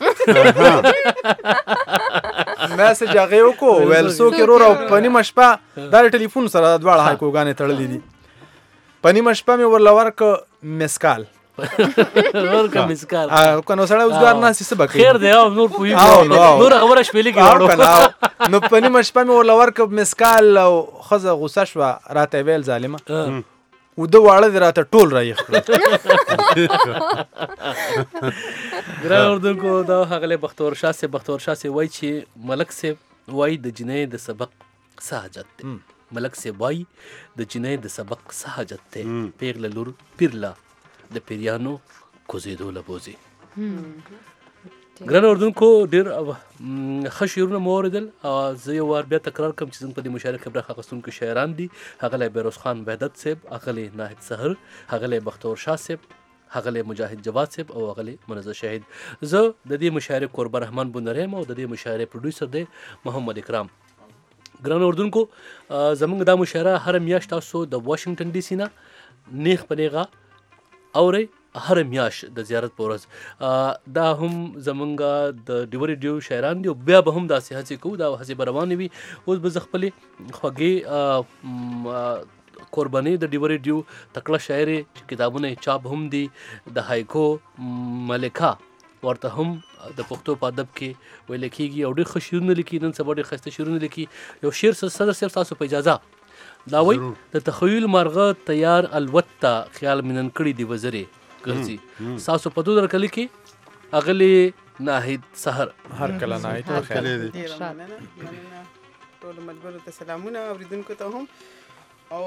میسج هغې وکړو ویل څوک یې روره په نیمه شپه دا د ټلیفون سره دواړه هایکوګانې تړلې دي په نیمه شپه مې ورله ورکړه مسکال ورکړه مسکال که نو سړی اوسګار ناستې څه به کوي خیر دی او نور پوهېږو نوره خبره شپېلې کې نو په نیمه شپه مې ورله ورکړه مسکال او ښځه غوسه شوه راته یې ویل ظالمه وده واړه دې راته ټول رایخ کړل ګران اردوونکو دا ښاغلی بختور شاه صاحب بختور شاه صاحب وایي چې ملک صاحب وایي د جنۍ د سبق څه حاجت دی ملک صاحب وایي د جنۍ د سبق څه حاجت دی پیغله لور پیرله د پیریانو کوزېدو له بوځي ګران اردوونکو ډېر ښه شعرونه مو واورېدل زه یو وار بیا تکرار کوم چې زموږ په دې مشاعره کې برخه اخیستونکي شاعران دي ښاغلی بیروز خان وحدت صاحب ښاغلی ناهید سحر ښاغلی بختور شاه صاحب ښاغلی مجاهد جواد صاحب او ښاغلی منزه شهید زه د دې مشاعرې کوربه رحمان بونری یم او د دې مشاعرې پروډیوسر دی محمد اکرام ګران اردوونکو زموږ دا مشاعره هره میاشت تاسو د واشنګټن ډي سي نه نیغ په نیغه اورئ هر میاشت د زیارت په ورځ دا هم زمونږ د ډیوه ریډیو شاعران دي او بیا به هم داسې هڅې کوو دا هڅې به روانې وي اوس به زه خپلې خوږې قربانۍ د ډیوه ریډیو تکړه شاعرې چې کتابونه یې چاپ هم دي د هایکو ملکه ورته هم د پښتو په ادب کې ویل کېږي او ډېر ښه شعرونه لیکي نن سبا ډېر ښایسته شعرونه لیکي یو شعر صدر صاحب تاسو په اجازه دا وایي د تخیل مارغه تیار الوت ته خیال منن کړي دي وزرې ګرځي ستاسو په دو درکلي کې اغلی ناهید سحر هر کله ناهید په خیر ډېره مننه مننه ټولو ملګرو ته سلامونه اورېدونکو ته هم او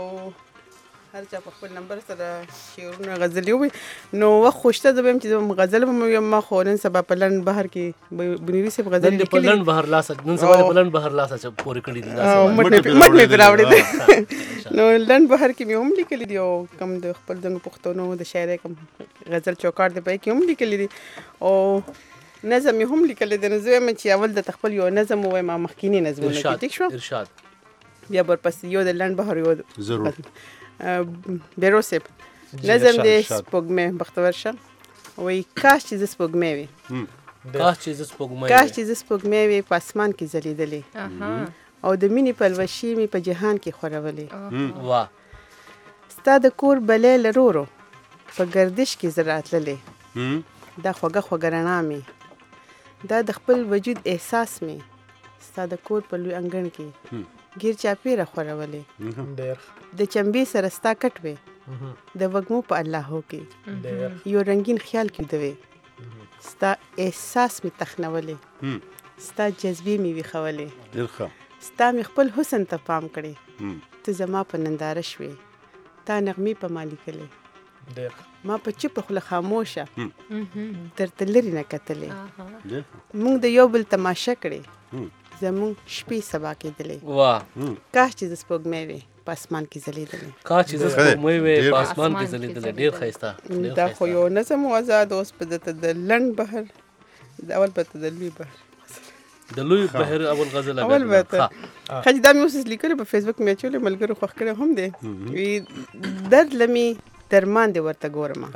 هر چا په خپل نمبر سره شعرونه غزلې ووایي نو وخت خو شته زه به یم چې غزل به مې ویم ما خو نن سبا په لنډ بهر کې بنیري صاحب غزلې لیکلي په لنډ بهر لاسه نن سبا په لنډ بهر لاسه پورې کړي دي مټ مې پرې راوړی دی نو لنډ بهر کې مې هم لیکلي دي او کم د خپل زموږ پښتنو د شاعرۍ کم غزل چوکاټ دی په کې هم لیکلي دي او نظم یې هم لیکلی دی نو زه وایم چې اول د خپل یو نظم ووایم مخکیني نظمونه کې ټیک شو ارشاد بیا ورپسې یو د لنډ بهر یو ضرور بیروز صاحب نظم دی سپوږمۍ بختور شاه وایي کاش چې زه سپوږمۍ وي کاش چې زه سپوږمۍ کاش چې زه سپوږمۍ وي په اسمان کې ځلېدلې او د مینې پلوشې مې په جهان کې خورولې واه ستا د کور بلې له رورو په گردش کې زه راتللې دا خوږه خوږه رڼا مې دا د خپل وجود احساس مې ستا د کور په لوی انګړ کې ګیر چاپېره خورولې د چمبې سره ستا کټ وې د وږمو په اللهو کې یو رنګین خیال کې دوې ستا احساس مې تخنولې ستا جذبې مې ویښولې ستا مې خپل حسن ته پام کړې ته زما په ننداره شوې تا نغمې په ما لیکلې ما په چوپه خوله خاموشه درته لرې نه کتلې موږ د یو بل تماشه کړې زموږ شپې سبا کېدلې واه کاش چې زه سپوږمۍ وې په اسمان کې ځلېدلې کاش چې زه سپوږمۍ وې په اسمان کې ځلېدلې ډېر ښایسته دا خو یو نظم و آزاد اوس په دته د لنډ بهر د اول په د لوی بهر د لوی بهر اول غزل اول به خج دا مې اوس لیکلو په فیسبوک مې اچولې ملګرو خوښ کړی هم دی وی درد لمي درمان دی ورته ګورم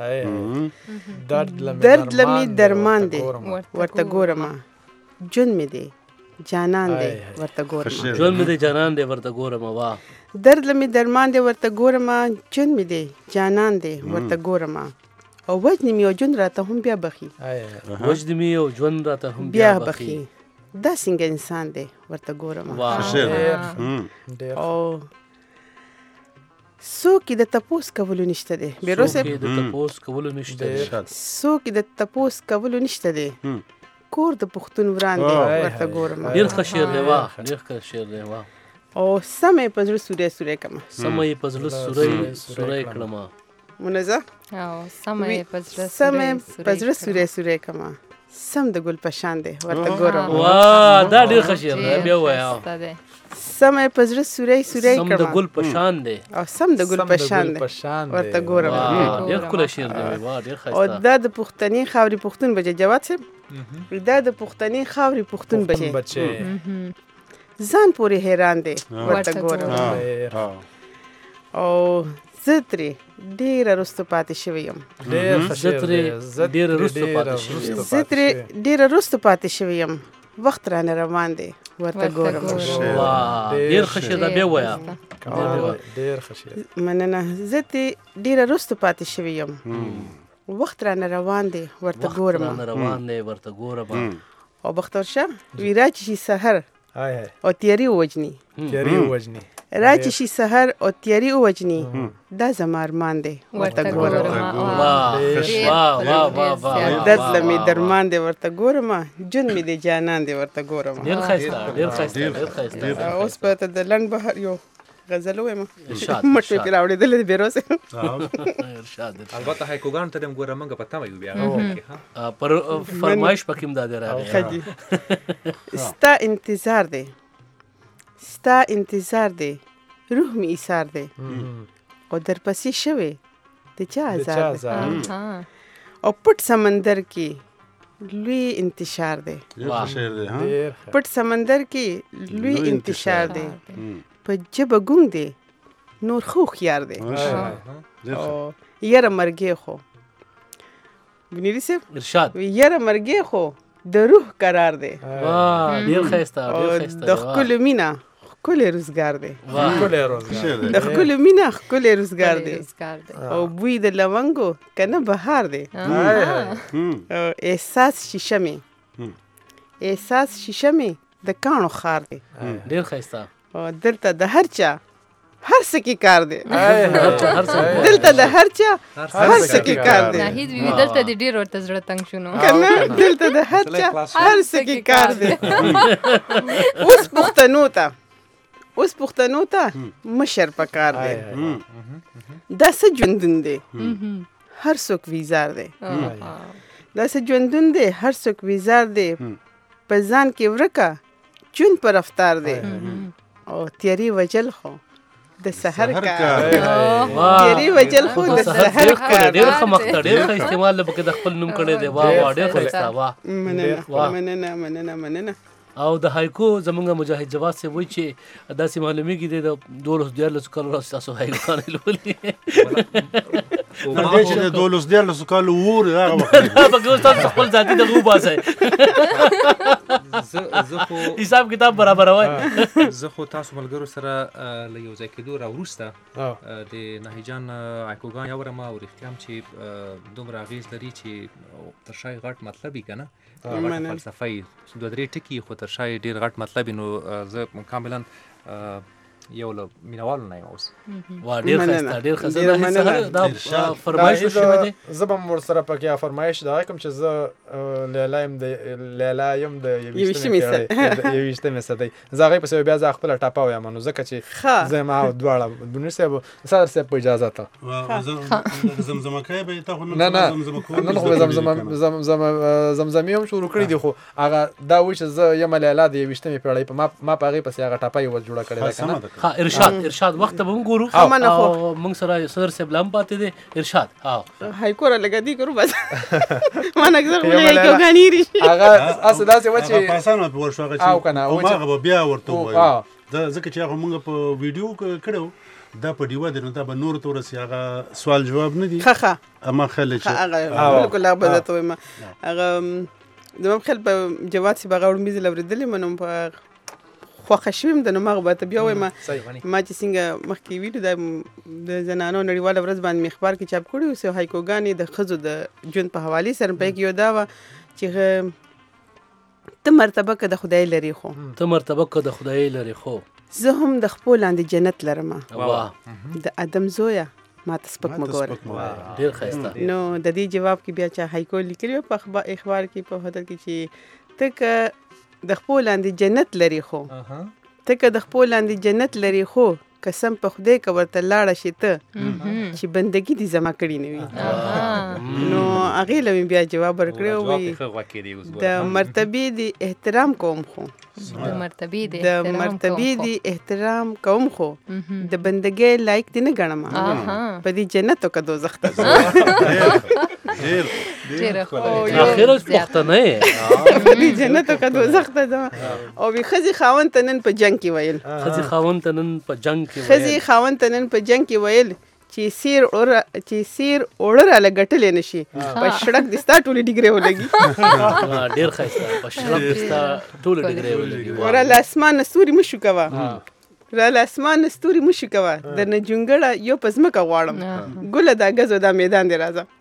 درد لمي درمان دی ورته ګورم جون مې دی جانان دی ورته ګورم ژوند مې دی جانان دی ورته ګورم واه درد لمي درمان دی ورته ګورم جون مې دی جانان دی ورته ګورم او وجد مې او جون راته هم بیا بخي وجد مې او ژوند راته هم بیا بخي دا څنګه انسان دی ورته ګورم واه او څوک یې د تپوس کولو نشته دی بیروز څوک صاحب یې د تپوس کولو نشته دی څوک یې د تپوس کولو نشته دی کور د پښتون وران دی ورته ګورم ډېر ښه شعر دی واه ډېر ښه شعر دی واه او سمه یې په زړه سوری سوری کړمه سمه یې په زړه سوری سوری کړمه منزه او سمه یې په زړه سمه یې په زړه سوری سوری کړمه سم د ګل پشان دی ورته ګورم واه دا ډېر ښه شعر دی بیا ووایه سمه یې په زړه سوری سوری سم د کړمه ګل په شان دی او سم د ګل پشان دی ورته ګورم واه ډېر ښکلی شعر دی واه ډېر او ښایسته دا د پښتني خاورې پښتون بچی جواد صاحب دا د پښتني خاورې پښتون بچی ځان پورې حیران دی ورته ګورم او زه ترې ډېره رستو پاتې شوی یم زه ترې ډېره رستو پاتې شوی یم زه ترې ډېره رستو پاتې شوی یم وخت رانه روان دی ورته ګورم واه ډېر ښه شعر دی بیا ووایه ډېر ښه شعر مننه زه ترې ډېره رستو پاتې شوی یم وخت رانه روان دی ورته ګورم وخت رانه روان دی ورته ګورم او بختور شه وی را چې شي سحر هاي هاي او تیاري ووجني تیاري ووجني را چې شي سحر او تیاري ووجني دا زما ارمان دی ورته ګورم واه واه واه واه واه درد لمې درمان دی ورته ګورم جون مې دی جانان دی ورته ګورم ډېر ښایسته ډېر ښایسته ډېر ښایسته اوس په ته د لنډ بهر یو غزل وایم ارشاد مټ مې پرې راوړېدلی دی بیروز ارشاد البته هایکوګان ته دې هم ګوره موږ په تمه یو بیا پر فرمایش پکې هم دا دی راغی ښه دي ستا انتظار دی ستا انتظار دی روح مې ایثار دی او درپسې شوی د چا آزار دی او پټ سمندر کې لوی انتشار دی پټ سمندر کې لوی انتشار دی په جبه ګونګ دی نور خو خيار دی او یاره مرګې خو بنيري صاحب ارشاد یاره مرګې خو د روح قرار دی واه ډېر ښایسته ډېر ښایسته د خپل مینا خپل روزګار دی ښکلی روزګار د خپل مینا خپل روزګار دی او بوی د لونګو کنه بهار دی او احساس شیشه می احساس شیشه می د کانو خار دی ډېر ښایسته او دلته د هر چا هر څه کې کار دی هر څه دلته د هر چا هر څه کې کار دی ناهید بیبي دلته دې ډېر ورته زړه تنګ شو نو کنه دلته د هر چا هر څه کې کار دی اوس پښتنو ته اوس پښتنو ته مشر پکار دی دا څه ژوندون دی هر څوک ویزار دی دا څه ژوندون دی هر څوک ویزار دی په ځان کې ورکه چون پر رفتار دی او تیاری وجل خو د سحر کار تیاری وجل خو د سحر کار ډېر ښه مقطع ډېر ښه استعمال له پکې د خپل نوم کړی دی واه واه ډېر ښایسته واه مننه مننه مننه مننه او د هایکو زمونږ مجاهد جواد صاحب وایي چې داسې معلومیږي دی د دولس دیارلسو کالو راځي تاسو هایکوګانې لولي دې چې د دولس دیارلسو کالو وور هغه وخت پکې اوس تاسو خپل ذاتي دغه وباسئ زه خو حساب کتاب برابروئ زه خو تاسو ملګرو سره له یو ځای کېدو راوروسته د ناهیجان هایکوګان یاورم او رښتیا هم چې دومره اغېز لري چې تر شا یې غټ مطلب وي که نه غټه فلسفه یې دوه درې ټکي خو تر شا یې ډېر غټ مطلب وي نو زه کاملا یو له مینوالو نه یم اوس واه ډېر ښایسته ډېر ښایسته دا فرمایش وشوی دی زه به هم ورسره پکې فرمایش دغه کوم چې زه لیلا یم د لیلا یم د یوویشتمې صدۍ زه هغې پسې بیا زه خپله ټاپه وایم نو ځکه چې زه یم هغه دواړه بنیر صاحب صدر صاحب په اجازه ته زمزمکۍ به یې تا خو نه نه نن خو زمزمې هم شروع کړي دي خو هغه دا وایي چې زه یم لیلا د یوویشتمې پېړۍ په ما په هغې پسې هغه ټاپه یې ور جوړه کړې ده که نه ها ارشاد ارشاد وخت به هم ګورو او موږ سره صدر صاحب لام پاتې دی ارشاد ها هایکو را لګا دی کرو بس ما نه اکثر ولې هایکو غنی ری هغه اس داسې و چې هغه پاسانه په ورشو هغه او کنه او هغه بیا ورته وایي دا ځکه چې هغه موږ په ویډیو کړو دا په دیوه دی نو دا به نور ته ورسي هغه سوال جواب نه دي ښه ښه اما خل چې هغه بالکل هغه به ته وایم هغه زما خپل په جواد سی بغاور میز لورېدلې منم په خوښه شوم د نو مغه به ته بیا وایم ما چې څنګه مخکې ویډیو د د زنانو نړیواله ورځ باندې مخبار کې چاپ کړی اوس هایکوګانې د ښځو د ژوند په حوالې سره په کې یو دا وه چې ته مرتبه که د خدای لري خو ته مرتبه که د خدای لري خو زه هم د خپل لاندې جنت لرم واه د ادم زویا ما ته سپک مګور ډیر ښایسته نو د دې جواب کې بیا چا هایکو لیکلی په اخبار اخبار کې په هدر کې چې تک د خپل لاندې جنت لري خو تک د خپل لاندې جنت لري خو قسم په خدای که ورته لاړه شي ته چې بندګي دې زما کړې نه وي نو هغې له مې بیا جواب ورکړی وي د مرتبې د احترام کوم خو د مرتبې د مرتبې د احترام کوم خو د بندګۍ لایق دې نه ګڼم په دې جنت او که دوزخ ته ډېره اخر اوس پښتنه یې په دې جنت او که دوزخ ته ځم او وي ښځې خاوند ته نن په جنګ کې ویل ښځې خاوند ته نن په جنګ کې ښځې خاوند ته نن په جنګ کې ویل چې سیر اوړه چې سیر اوړه راله ګټلې نه شي په شړک دې ستا ټولې ډیګرې ولګي ډېر ښایسته په شړک دې ستا ټولې ډیګرې ولګي راله اسمان ستوري مه شو کوه راله اسمان ستوري مه شو کوه درنه جونګړه یو په ځمکه غواړم ګله دا ګزو دا میدان دی راځه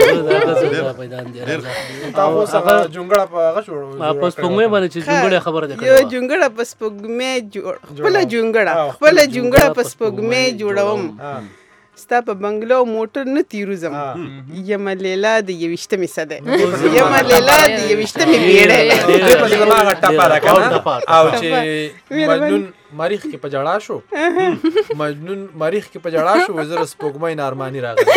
تا خو څنګه جونګړه په هغه شو په سپوږمۍ باندې چې جونګړه خبره ده یو جونګړه په سپوږمۍ جوړ خپله جونګړه خپله جونګړه په سپوږمۍ جوړوم ستا په بنګلو موټر نه تیروزم یم لیلا د یویشتمې صدۍ یم لیلا د یویشتمې بیړۍ دې په زما هغه ټپه ده که او چې مجنون مریخ کې په جړا شو مجنون مریخ کې په جړا شو وزر سپوږمۍ نارمانی راغله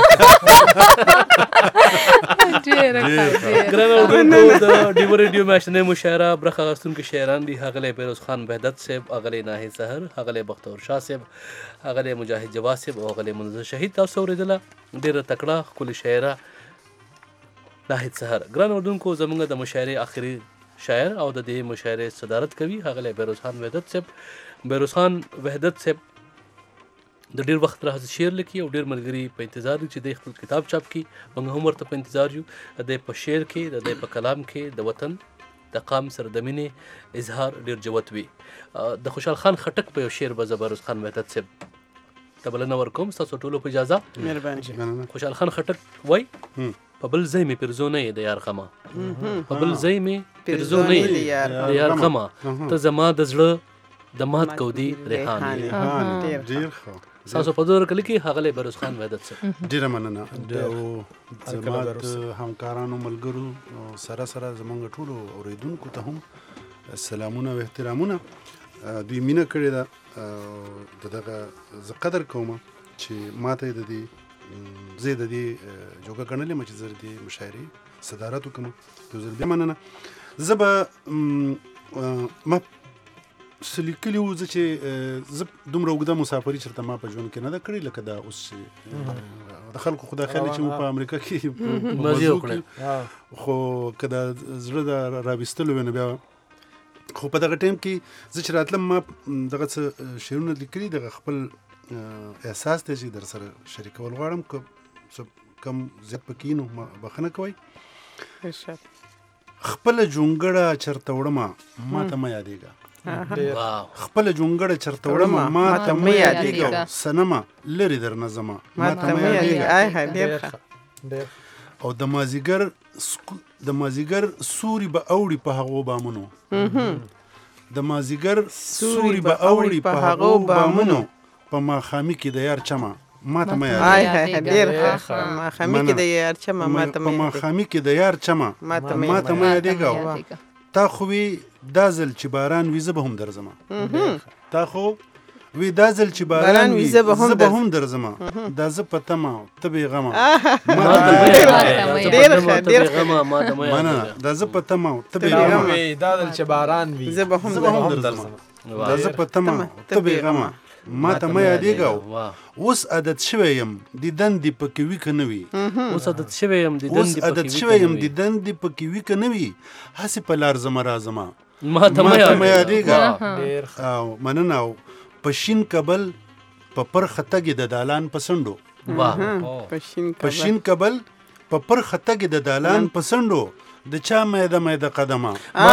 ډېره ښه ګرانه اورونکو د ډیو ریډیو میاشتنۍ مشاعره برخه اخیستونکي شاعران دي ښاغلی پیروز خان وحدت صاحب، ښاغلی ناهید سحر، ښاغلی بختور شاه صاحب، ښاغلی مجاهد جواد صاحب او ښاغلی منظر شهید. تاسو اورېدله ډېره تکړه ښکلې شاعره ناهید سحر. ګرانه اورونکو زموږ د مشاعرې آخري شاعر او د دې مشاعرې صدارت کوي ښاغلی بیروز خان وحدت صاحب. بیروز خان وحدت صاحب د ډېر وخت راځي شعر لیکي او ډېر ملګري په انتظار دي چې دی خپل کتاب چاپ کړي. موږ هم ورته په انتظار یو. د دی په شعر کې د دی په کلام کې د وطن د قام سره د مینې اظهار ډېر جوت وي. د خوشحال خان خټک په یو شعر به زه بیروز خان وحدت صاحب ته بلنه ورکوم ستاسو ټولو په اجازه. مهرباني. خوشحال خان خټک وایي په بل ځای مې پرزو نه یې د یار غمه، په بل ځای مې پرزو نه یې د یار غمه، ته زما د زړه د مات کودي ریحانې. ډېر ښه. تاسو په دغه کلی کې ښاغلی بیروز خان وحدت صاحب ډېره مننه. او زما د همکارانو ملګرو سره سره زموږ ټولو اورېدونکو ته هم سلامونه او احترامونه. دوی مینه کړې ده د دغه زه قدر کوم چې ما ته د دې زه د دې جوګه ګڼلې یم چې زه د دې مشاعرې صدارت وکړم. یو ځل بیا مننه. زه به ما څه لیکلي وو زه چې زه دومره اوږده مسافري چېرته ما په ژوند کې نه ده کړې لکه دا اوس چې د خلکو خو دا خیال چې موږ په امریکا کې مزې وکړې، خو که د زړه د راویستلو وي نو بیا خو په دغه ټایم کې زه چې راتلم ما دغه څه شعرونه لیکلي دغه خپل احساس دی چې در سره شریکول غواړم. که کم زیات پکې نو بخښنه کوئ. خپله جونګړه چېرته وړمه ما ته مه یادېږه، خپله جونګړه چېرته وړمه ما ته مه یادېږه، صنمه لرې در نه ځمه ما ته مه یادېږه. او د مازدیګر د مازدیګر سوري به اوړي په هغو بامونو، د مازدیګر سوري به اوړي په هغو بامونو، په ماښامي کې د یار چمه ما ته مه یادېږه، په ماښامي کې د یار چمه ما ته په ماښامي کې د یار چمه ما ته مه یادېږه. تا خو وی دا ځل چې باران وي زه به هم درځمه، تا خو وی دا ځل چې باران وي زه به هم درځمه، دا زه په تمه ته بېغمه مننه، دا زه په تمه ته بېغمه، دا ځل چې باران وي زه به هم درځمه، دا زه په تمه ته بېغمه ما ته مه یادېږه. اوس عادت شوی یم دیدن دې پکې وي که نه وي، اوس عادت شوی یم اوس عادت شوی یم دیدن دې پکې وي که نه وي، هسې په لار ځمه راځمه ما ته مه یادېږه. او مننه. او په شین کبل په پرخه تګې د دالان په څنډو، په شین کبل په پرخه تګې د دالان په څنډو، د چا میده میده قدمه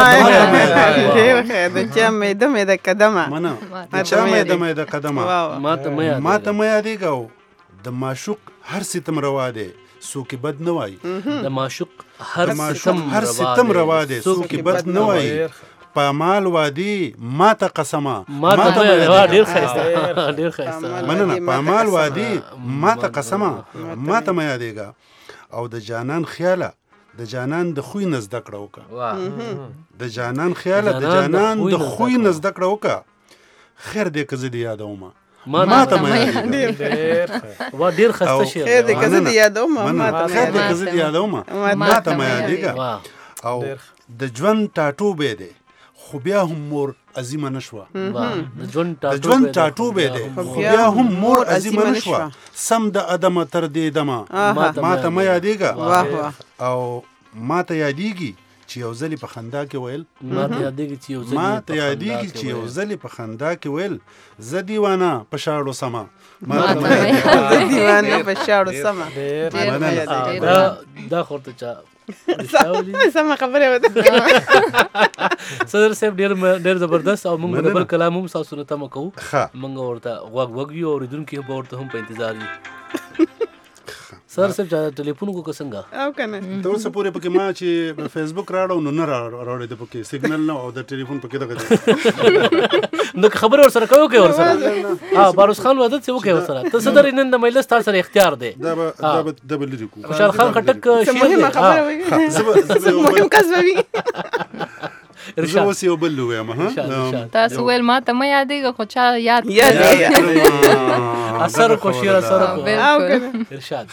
د چا میده میده قدمه منه، د چا میده میده قدمه ما ته مه یادېږه. د معشوق هر ستم روا دی څوک یې بد نه وایي، د معشوق هر هر ستم روا دی څوک یې بد نه وایي، پامال وادي ماته قسمه ما ته وا ډیر ښایسته ډیر ښایسته مننه پامال وادي ماته قسمه ماته ما یادېږه او د جانان خیاله د جانان د خوی نه زده کړه وکړه د جانان خیاله د جانان د خوی نه زده کړه وکړه خیر دې که زه دې یادومه ما ته ما یادېږه وا ډیر ښایسته شعر خیر دې که زه دې یادومه ما ته خیر دې که زه دې یادومه ما ته ما یادېږه او د ژوند ټاټوبی دی خو بیا هم مور عظیمه نه شوه د ژوند ټاټوبی دی خو بیا هم مور عظیمه نه شوه سم د عدمه تر دې دمه ما ته ما یادېږه او ما ته یادېږي چې یو ځلې په خندا کې ویل ما ته یادېږي چې یو ځلې ما ته یادېږي چې یو ځلې په خندا کې ویل زه دیوانه په شاړو سمه ما ته ما یادېږي دیوانه په شاړو سمه دا دا خورته چا سمه خبره وته صدر صاحب ډیر ډیر زبردست او موږ د بل کلام هم تاسو ته تم کوو موږ ورته غوږ وږ یو اوریدونکي به ورته هم په انتظار یو سر صاحب چا ټلیفون کو څنګه او کنه ته اوس پورې پکې ما چې فیسبوک راړو نو نه راوړې د پکې سیګنل نه او د ټلیفون پکې دغه نو خبر ور سره کوي ور سره ها باروس خان عادت څه وکي ور سره ته صدر نن د مجلس تاسو سره اختیار دی دا دا د بل لري کو خوشحال خان خټک شي مهمه خبره وي مهم کس وي زه اوس یو بل وایم ها تاسو ول ما ته ما یادېږي خو چا یاد یاد اثر کو شیر اثر کو بالکل ارشاد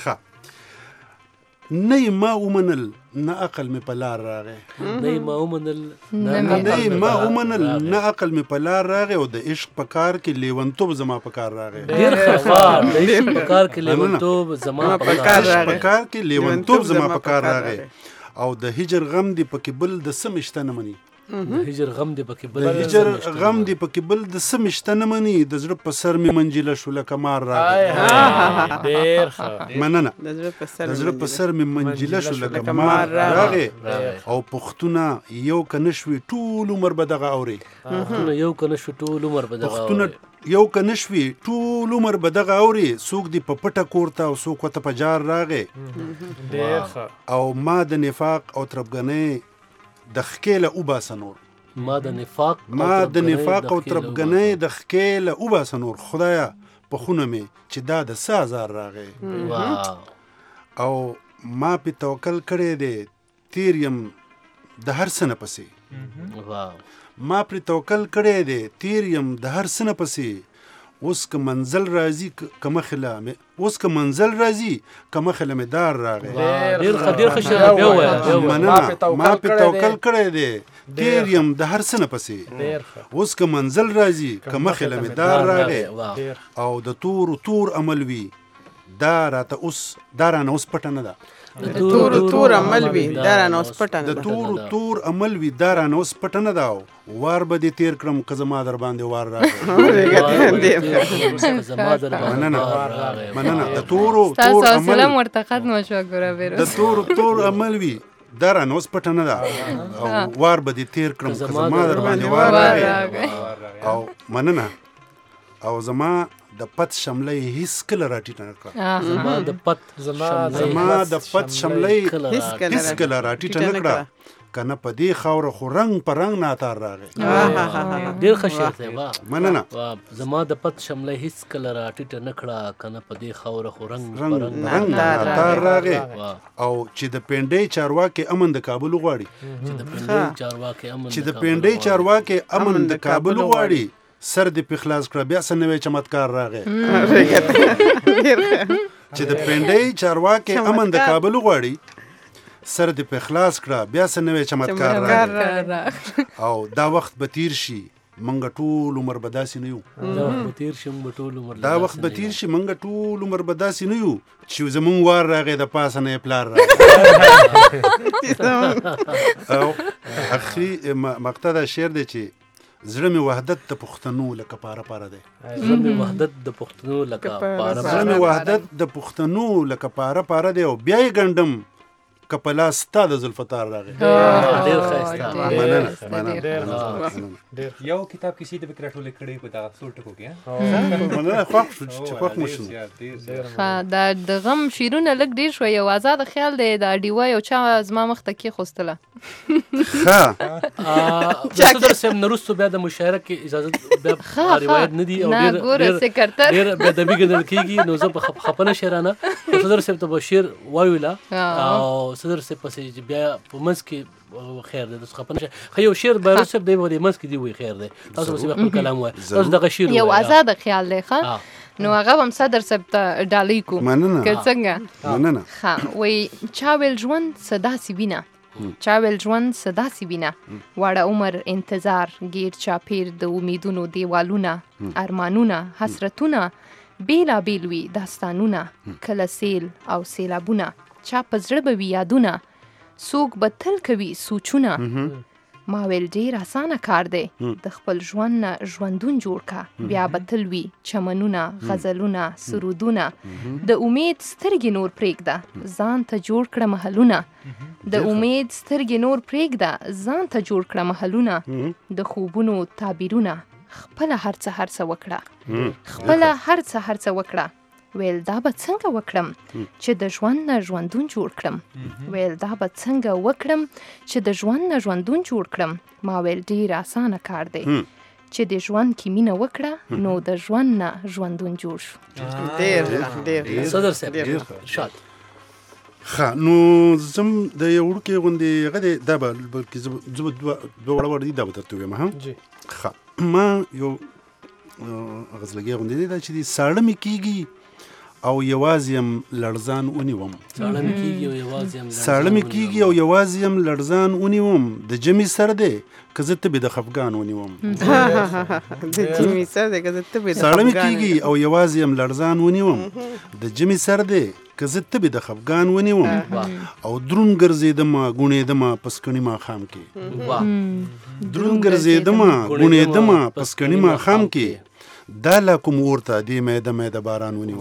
نه ما ومنل نه عقل می په لار راغی نه ما ومنل نه ما ومنل نه عقل می په لار راغی او د عشق په کار کې لیونتوب زما په کار راغی ډیر خفار د عشق په کار کې لیونتوب زما په کار راغی په کار کې لیونتوب زما په کار راغی او د هجر غم دی پکې بل د سمشته نه مني هجر غم دی پکې بل د هجر غم دی پکې بل د سمشته نه مني د زړه په سر می منجله شو لکه مار راغی ډیر ښه مننه د زړه په سر می منجله شو لکه مار راغی او پښتونه یو کنشوي ټول عمر به دغه اوري پښتونه یو کنشوي ټول عمر به دغه پښتونه یو کنشوي ټول عمر به دغه اوري څوک دی په پټه کورته او څوک ته په جار راغی ډیر ښه او ما د نفاق او تربګنۍ د خکیله وباسه نور ما د نفاق ما د نفاق او تربګنۍ د خکیله وباسه نور خدایا په خونه می چې دا د څه هزار راغی او ما په توکل کړی دی تیر یم د هر څه نه پسې ما پر توکل کړی دی تیر یم د هر څه نه پسې اوس که منزل راځي که مخله اوس که منزل راځي که مخله مې دار راغی ډېر ښه ډېر ښه شعر بیا ووایه مننه ما پې توکل کړی دی تیر یم د هر څه نه پسې اوس که منزل راځي که مخله مې دار راغی او د تور تور عمل وي دا راته اوس دا رانه اوس پټه نه ده د تور تور عمل وي دا رانه اوس پټه نه ده د تور تور عمل وي دا رانه اوس پټه نه ده وار به دې تیر کړم که زما در باندې وار راغی مننه مننه د تور تور عمل ورته ختم شو ګوره بیروس د تور تور عمل وي دا رانه اوس پټه نه ده او وار به دې تیر کړم که زما در باندې وار راغی او مننه او زما د پت شملې هیڅ کله راټیټه نه کړه زما د پت زما د پت شملې هیڅ کله راټیټه نه کړه کنه په دې خاوره خو رنگ په رنگ ناتار راغی ډیر ښه شعر دی واه مننه زما د پت شملې هیڅ کله راټیټه نه کړه کنه په دې خاوره خو رنگ په رنگ رنگ ناتار راغی او چې د پنډۍ چارواکي امن د کابل غواړي چې د پنډۍ چارواکي امن چې د پنډۍ چارواکي امن د کابل غواړي سر دې په خلاص کړه بیا څه نوې چمتکار راغی چې د پنډۍ چارواکي امن د کابل غواړي سر دې په خلاص کړه بیا څه نوې چمتکار راغی او دا وخت به تیر شي منګه ټول عمر به داسې نه یو دا وخت به تیر شي منګه ټول عمر دا وخت به تیر شي منګه ټول عمر به داسې نه یو چې زمونږ وار راغی د پاسه نه پلار راغی او اخري مقطع دا شعر دی چې زړه مې وحدت د پښتنو لکه پاره پاره دی زړه مې وحدت د پښتنو لکه پاره زړه مې وحدت د پښتنو لکه پاره پاره دی او بیا یې ګنډم که په لاس ستا د زلفطار راغی. ډېر ښایسته. مننه مننه یو کتاب کې سیده فکر ټولې کړې په دغه څو ټکو کې مننه خوښ شو چې خوښ مو شو. دا د غم شیرونه لږ ډیر شو. یو آزاد خیال دی دا ډیوه یو چا زما مخ ته کېښوستله. ښه د صدر صاحب نه وروسته بیا د مشاعره کې اجازه بیا روایت نه دي او نه ډېر ګوره سکرتر ډېر بېادبي ګڼل کېږي. نو زه په خفه نه شې رانه خو صدر صاحب ته به شعر وایوله او صدر صاحب پسې بیا په منځ کې خیر دی تاسو خفه نه شئ. خو یو شعر بهروز صاحب دی به د منځ کې دی وایي خیر دی تاسو پسې بیا خپل کلام وایي. تاسو دغه شعر یو آزاد خیال دی ښه نو هغه هم صدر صاحب ته ډالۍ کو مننه که څنګه مننه ښه وایي چا ویل ژوند څه داسې وینه چا ویل ژوند څه داسې وینه واړه عمر انتظار ګیر چاپیر د امیدونو دیوالونه ارمانونه حسرتونه بیلابیل وي داستانونه کله سیل او سیلابونه چا په زړه به وي یادونه څوک به تل کوي سوچونه ما ویل ډېر اسانه کار دی د خپل ژوند نه ژوندون جوړ کا بیا به تل وي چمنونه غزلونه سرودونه د امید سترګې نور پرېږده ځان ته جوړ کړه محلونه د امید سترګې نور پرېږده ځان ته جوړ کړه محلونه د خوبونو تعبیرونه خپله هر څه هر څه وکړه خپله هر څه هر څه وکړه ویل دا به څنګه وکړم چې د ژوند نه ژوندون جوړ کړم ویل دا به څنګه وکړم چې د ژوند نه ژوندون جوړ کړم ما ویل ډېر اسانه کار دی چې د ژوند کې مینه وکړه نو د ژوند نه ژوندون جوړ شو. ډېر ډېر صدر صاحب شاد ښه نو زم د یو وړوکې غوندې هغه دی دا به بلکې زه به دوه وړه وړه دي دا به درته ووایم ها ښه ما یو غزلګۍ غوندې دی دا چې دی ساړه مې کېږي او یوازې یم لړزان ونیوم ساړه مې کېږي او یوازې یم ساړه مې کېږي او یوازې یم لړزان ونیوم د جمې سر دی که زه تبې د خفګان ونیوم د جمې سر دی که زه تبې د ساړه مې کېږي او یوازې یم لړزان ونیوم د جمې سر دی که زه تبې د خفګان ونیوم او دروند ګرځېدمه ګوڼېدمه په سکڼي ماښام کې دروند ګرځېدمه ګوڼېدمه په سکڼي ماښام کې دا لا کوم ورته دی میده میده باران ونیوم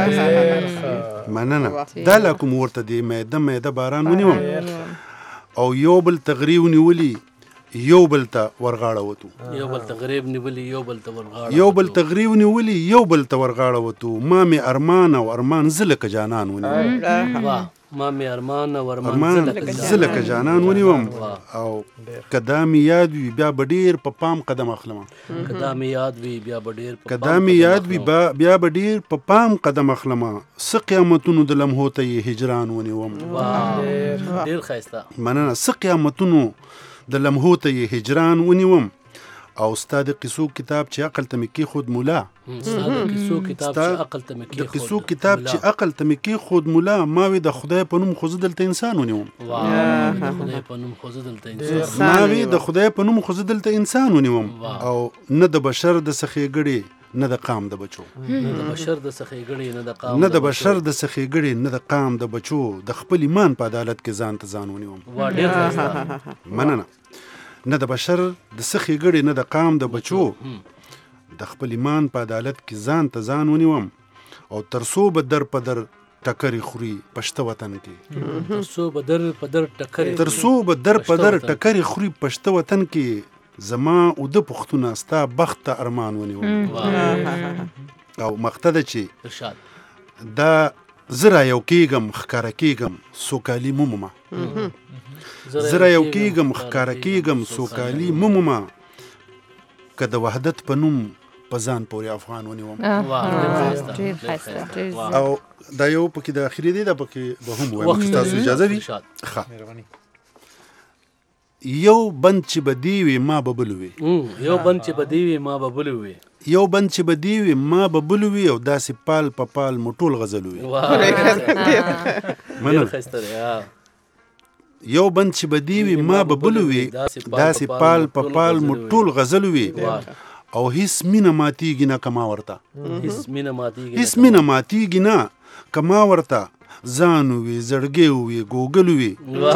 مننه دا لا کوم ورته دی میده میده باران ونیوم او یو بل تغری ونیولي یو بل ته ورغاړه وتو یو بل ته غریب نیولي یو بل ته ورغاړه یو بل تغری ونیولي یو بل ته ورغاړه وتو ما مې ارمان او ارمان زه لکه جانان ونیوم ما مې ارمان او ارمان زه لکه جانان ونیوم او که دا مې یاد وي بیا به ډېر په پام قدم اخلم که دا مې یاد وي بیا به ډېر که دا مې یاد وي بیا به ډېر په پام قدم اخلم څه قیامتونو د لمحو ته یې هجران ونیوم ډېر ښایسته مننه څه قیامتونو د لمحو ته یې هجران ونیوم او ستا د قصو کتاب چې عقل ته مې کېښود مولا ستا د قصو کتاب چې عقل ته مې د قصو کتاب چې عقل ته مې کېښود مولا ما وی د خدای په نوم خو زه دلته انسان ونیوم خدای په نوم خو زه دلته انسان ما وی د خدای په نوم خو زه دلته انسان ونیوم او نه د بشر د سخېګړې نه د قام د بچو نه د بشر د سخېګړې نه د قام نه د بشر د سخېګړې نه د قام د بچو د خپل ایمان په عدالت کې ځان ته ځان ونیوم مننه نه د بشر د سخېګړې نه د قام د بچو د خپل ایمان په عدالت کې ځان ته ځان ونیوم او ترڅو به در په در ټکرې خوري پښته وطن کې ترڅو به در په در ټکرې ترڅو به در په در ټکرې خوري پښته وطن کې زما اوده پښتونه ستا بخت ته ارمان ونیوم او مقته ده چې دا زه را یو کېږم ښکاره کېږم سوکالي موممه زه را یو کېږم ښکاره کېږم سوکالي موممه که د وحدت په نوم په ځان پورې افغان ونیوم او دا یو پکې د اخري دی دا پکې به هم وایم که تاسو اجازه وي ښه یو بند چې به دی وي ما به بل وي یو بند چې به دی وي ما به بل وي یو بند چې به دی وي ما به بل وي او داسې پال په پال مو ټول غزل وي یو بند چې به دی وي ما به بل وي داسې پال په پال مو ټول غزل وي او هیڅ مینه ماتیږي نه کما ورته هیڅ مینه ماتیږي هیڅ مینه ماتیږي نه کما ورته ځان وي زړګی وي ګوګل وي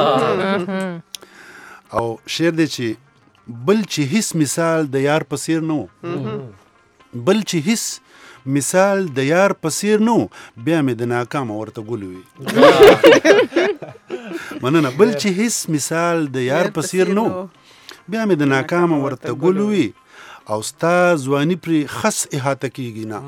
او شعر دی چې بل چې هیڅ مثال د یار په څیر نه و بل چې هیڅ مثال د یار په څیر نو بیا مې د ناکامه ورته ګل وي مننه بل چې هیڅ مثال د یار په څیر نو بیا مې د ناکامه ورته ګل وي او ستا ځواني پرې خس احاطه کېږي نه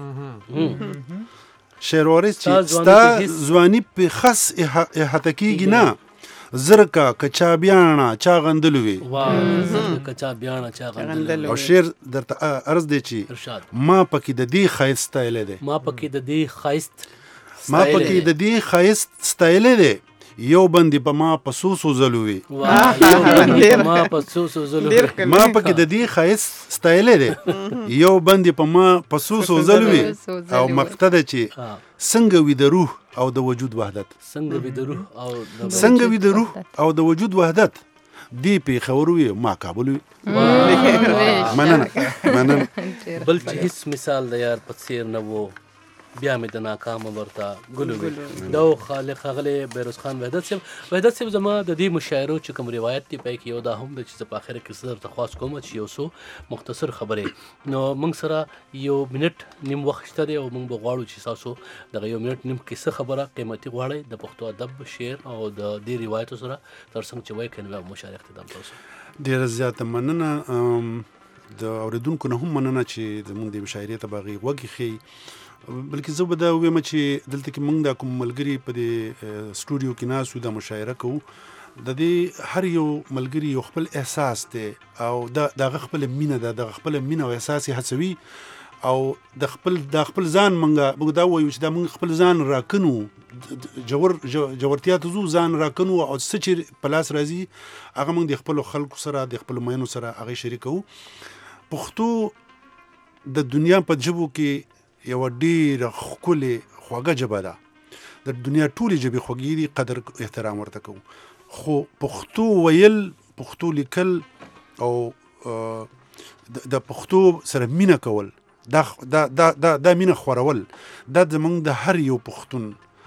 شعر وارث چې ستا ځواني پرې خس احاطه کېږي نه زرکا کچا بیانا چا غندل وی کچا بیانا چا غندل او شعر درته عرض دی چې ما پکې د دې خایست ستایل دی ما پکې د دې خایست ما پکې د دې خایست ستایل دی یو بندي په ما پسوسو زلوي ما پسوسو زلوي ما پکې د دې خایست ستایل دی یو بندي په ما پسوسو زلوي او مقتده چې څنګه وي د روح او د وجود وحدت څنګه وي د روح او څنګه وي د روح او د وجود وحدت دی پیښور وي ما کابل وي مننه مننه بل چې هیڅ مثال د یار په څیر نه وو بیا مې د ناکامه ورته ګل وي دا خالق ښاغلی بهروز خان وحدت صاحب وحدت صاحب زما د دې مشاعرو چې کوم روایت دی په کې یو دا هم د چې په اخر کې زه درته خواست کوم چې یو څو مختصر خبرې نو موږ سره یو منټ نیم وخت شته دی او موږ به غواړو چې تاسو دغه یو منټ نیم کې څه خبره قیمتي غواړئ د پښتو ادب شعر او د دې روایتو سره تر څنګ چې وایي کنه مشاعره اختتام تاسو ډیره زیاته مننه د اوریدونکو نه هم مننه چې زموږ د مشاعرې ته باغي وګي خي بلکې زه به دا ووایم چې دلته کې موږ دا کوم ملګري په دې سټوډیو کې ناست یو دا مشاعره کوو د دې هر یو ملګري یو خپل احساس دی او دا دغه خپل مینه ده دغه خپل مینه او احساس یې هڅوي او د خپل د خپل ځان موږ دا وایو چې دا موږ خپل ځان راکنو جوړ جوړتیا ته زو ځان راکنو او څه چې په لاس راځي هغه موږ د خپل خلکو سره د خپل مینو سره هغه شریکو پښتو د دنیا په ژبو کې یو ډیره ښکلې خوږه ژبه ده د دنیا ټولې ژبې خوږې دي قدر احترام ورته کوو خو پښتو ویل پښتو لیکل او د پښتو سره مینه کول دا دا دا دا مینه خورول دا زموږ د هر یو پښتون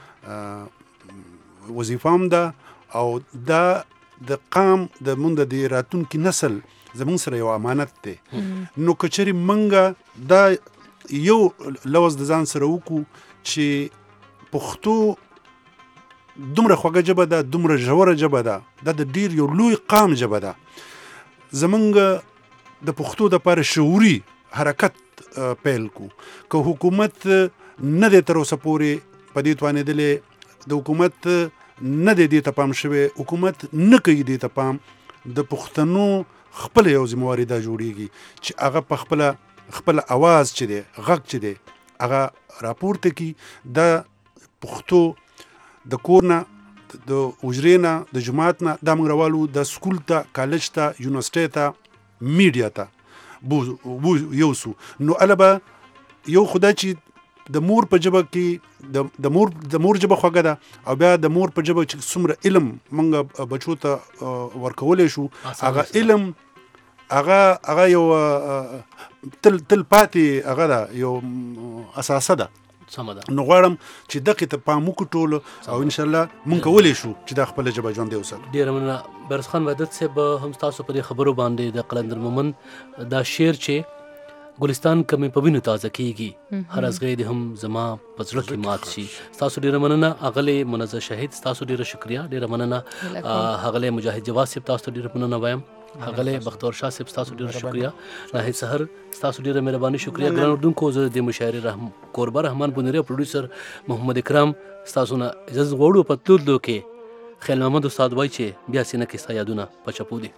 وظیفه هم ده او دا د قام د مونږ د راتلونکي نسل زموږ سره یو امانت دی نو که چېرې موږ دا یو لوز د ځان سره وکړو چې پښتو دومره خوږه ژبه ده دومره ژوره ژبه ده دا د ډیر یو لوی قام ژبه ده زمونږ د پښتو دپاره شعوري حرکت پیل کو که حکومت نه دی تر اوسه پورې په دې توانېدلی د حکومت نه دی دې ته پام شوی حکومت نه کوي دې ته پام د پښتنو خپله یو ذمواري دا جوړیږي چې هغه په خپله خپل اواز چې دی غږ چې دی هغه راپورته کی د پښتو د کور نه د حجرې نه د جماعت نه دا موږ راوالو د سکول ته کالج ته یونیورسټۍ ته میډیا ته بو یوسو نو البه یو خدای چې د مور په ژبه کې د مور د مور ژبه خوږه ده او بیا د مور په ژبه چې څومره علم موږ بچو ته ورکولی شو هغه علم هغه هغه یو تل تل پاتې هغه ده یو اساسه ده سمه ده نو غواړم چې دقې ته پام وکړو ټولو او انشاءالله مونږ کولی شو چې دا خپله ژبه ژوندۍ وساتو ډېره مننه بهروز خان وحدت صاحب هم ستاسو په دې خبرو باندې د قلندر مومن دا شعر چې ګلستان کمې په وینو تازه کیږي هر ازغی دې هم زما په زړه کې مات شي ستاسو ډېره مننه اغلی منزه شهید ستاسو ډېره شکریه ډېره مننه هغلی مجاهد جواد صاحب تاسو ډېره مننه وایم هغلی بختور شاه صاحب ستاسو ډېره شکریه ناهید سحر ستاسو ډېره مهرباني شکریه ګران اردونکو زه د مشاعرې رحم کوربه رحمان بنیری او پروډوسر محمد اکرام ستاسو نه اجازه غواړو په تلو کې خیل محمد استاد وایي چې بیا سینه کې ستا یادونه په چپو دي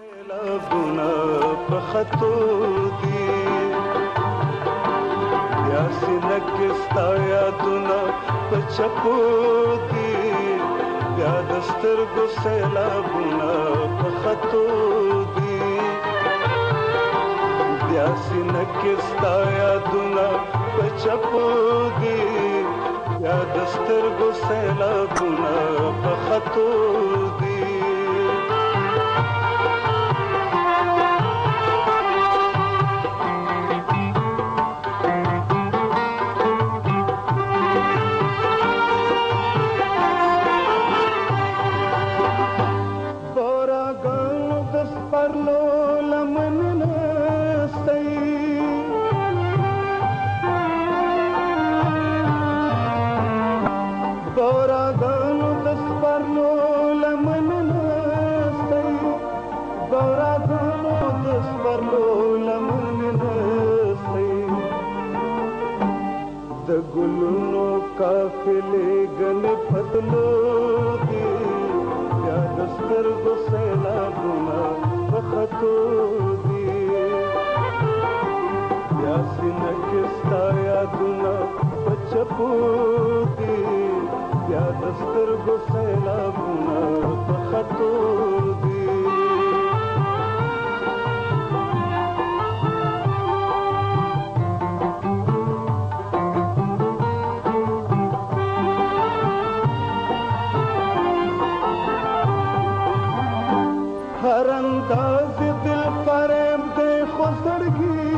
سینه کې ستا یادونه په چپو دي بیا د سترګو سیلابونه په خطو دي بیا سینه کې ستا یادونه په چپو دي بیا د سترګو سیلابونه په خطو دي پارلو لمن نسي د ګلونو قافلې ګنې پتلو دي بیا د سترګو سیلابونه په خطو دي بیا سینه کې ستا یادونه په چپو دي بیا د سترګو سیلابونه په خطو دي هر انداز دل فریب دے خو زړګي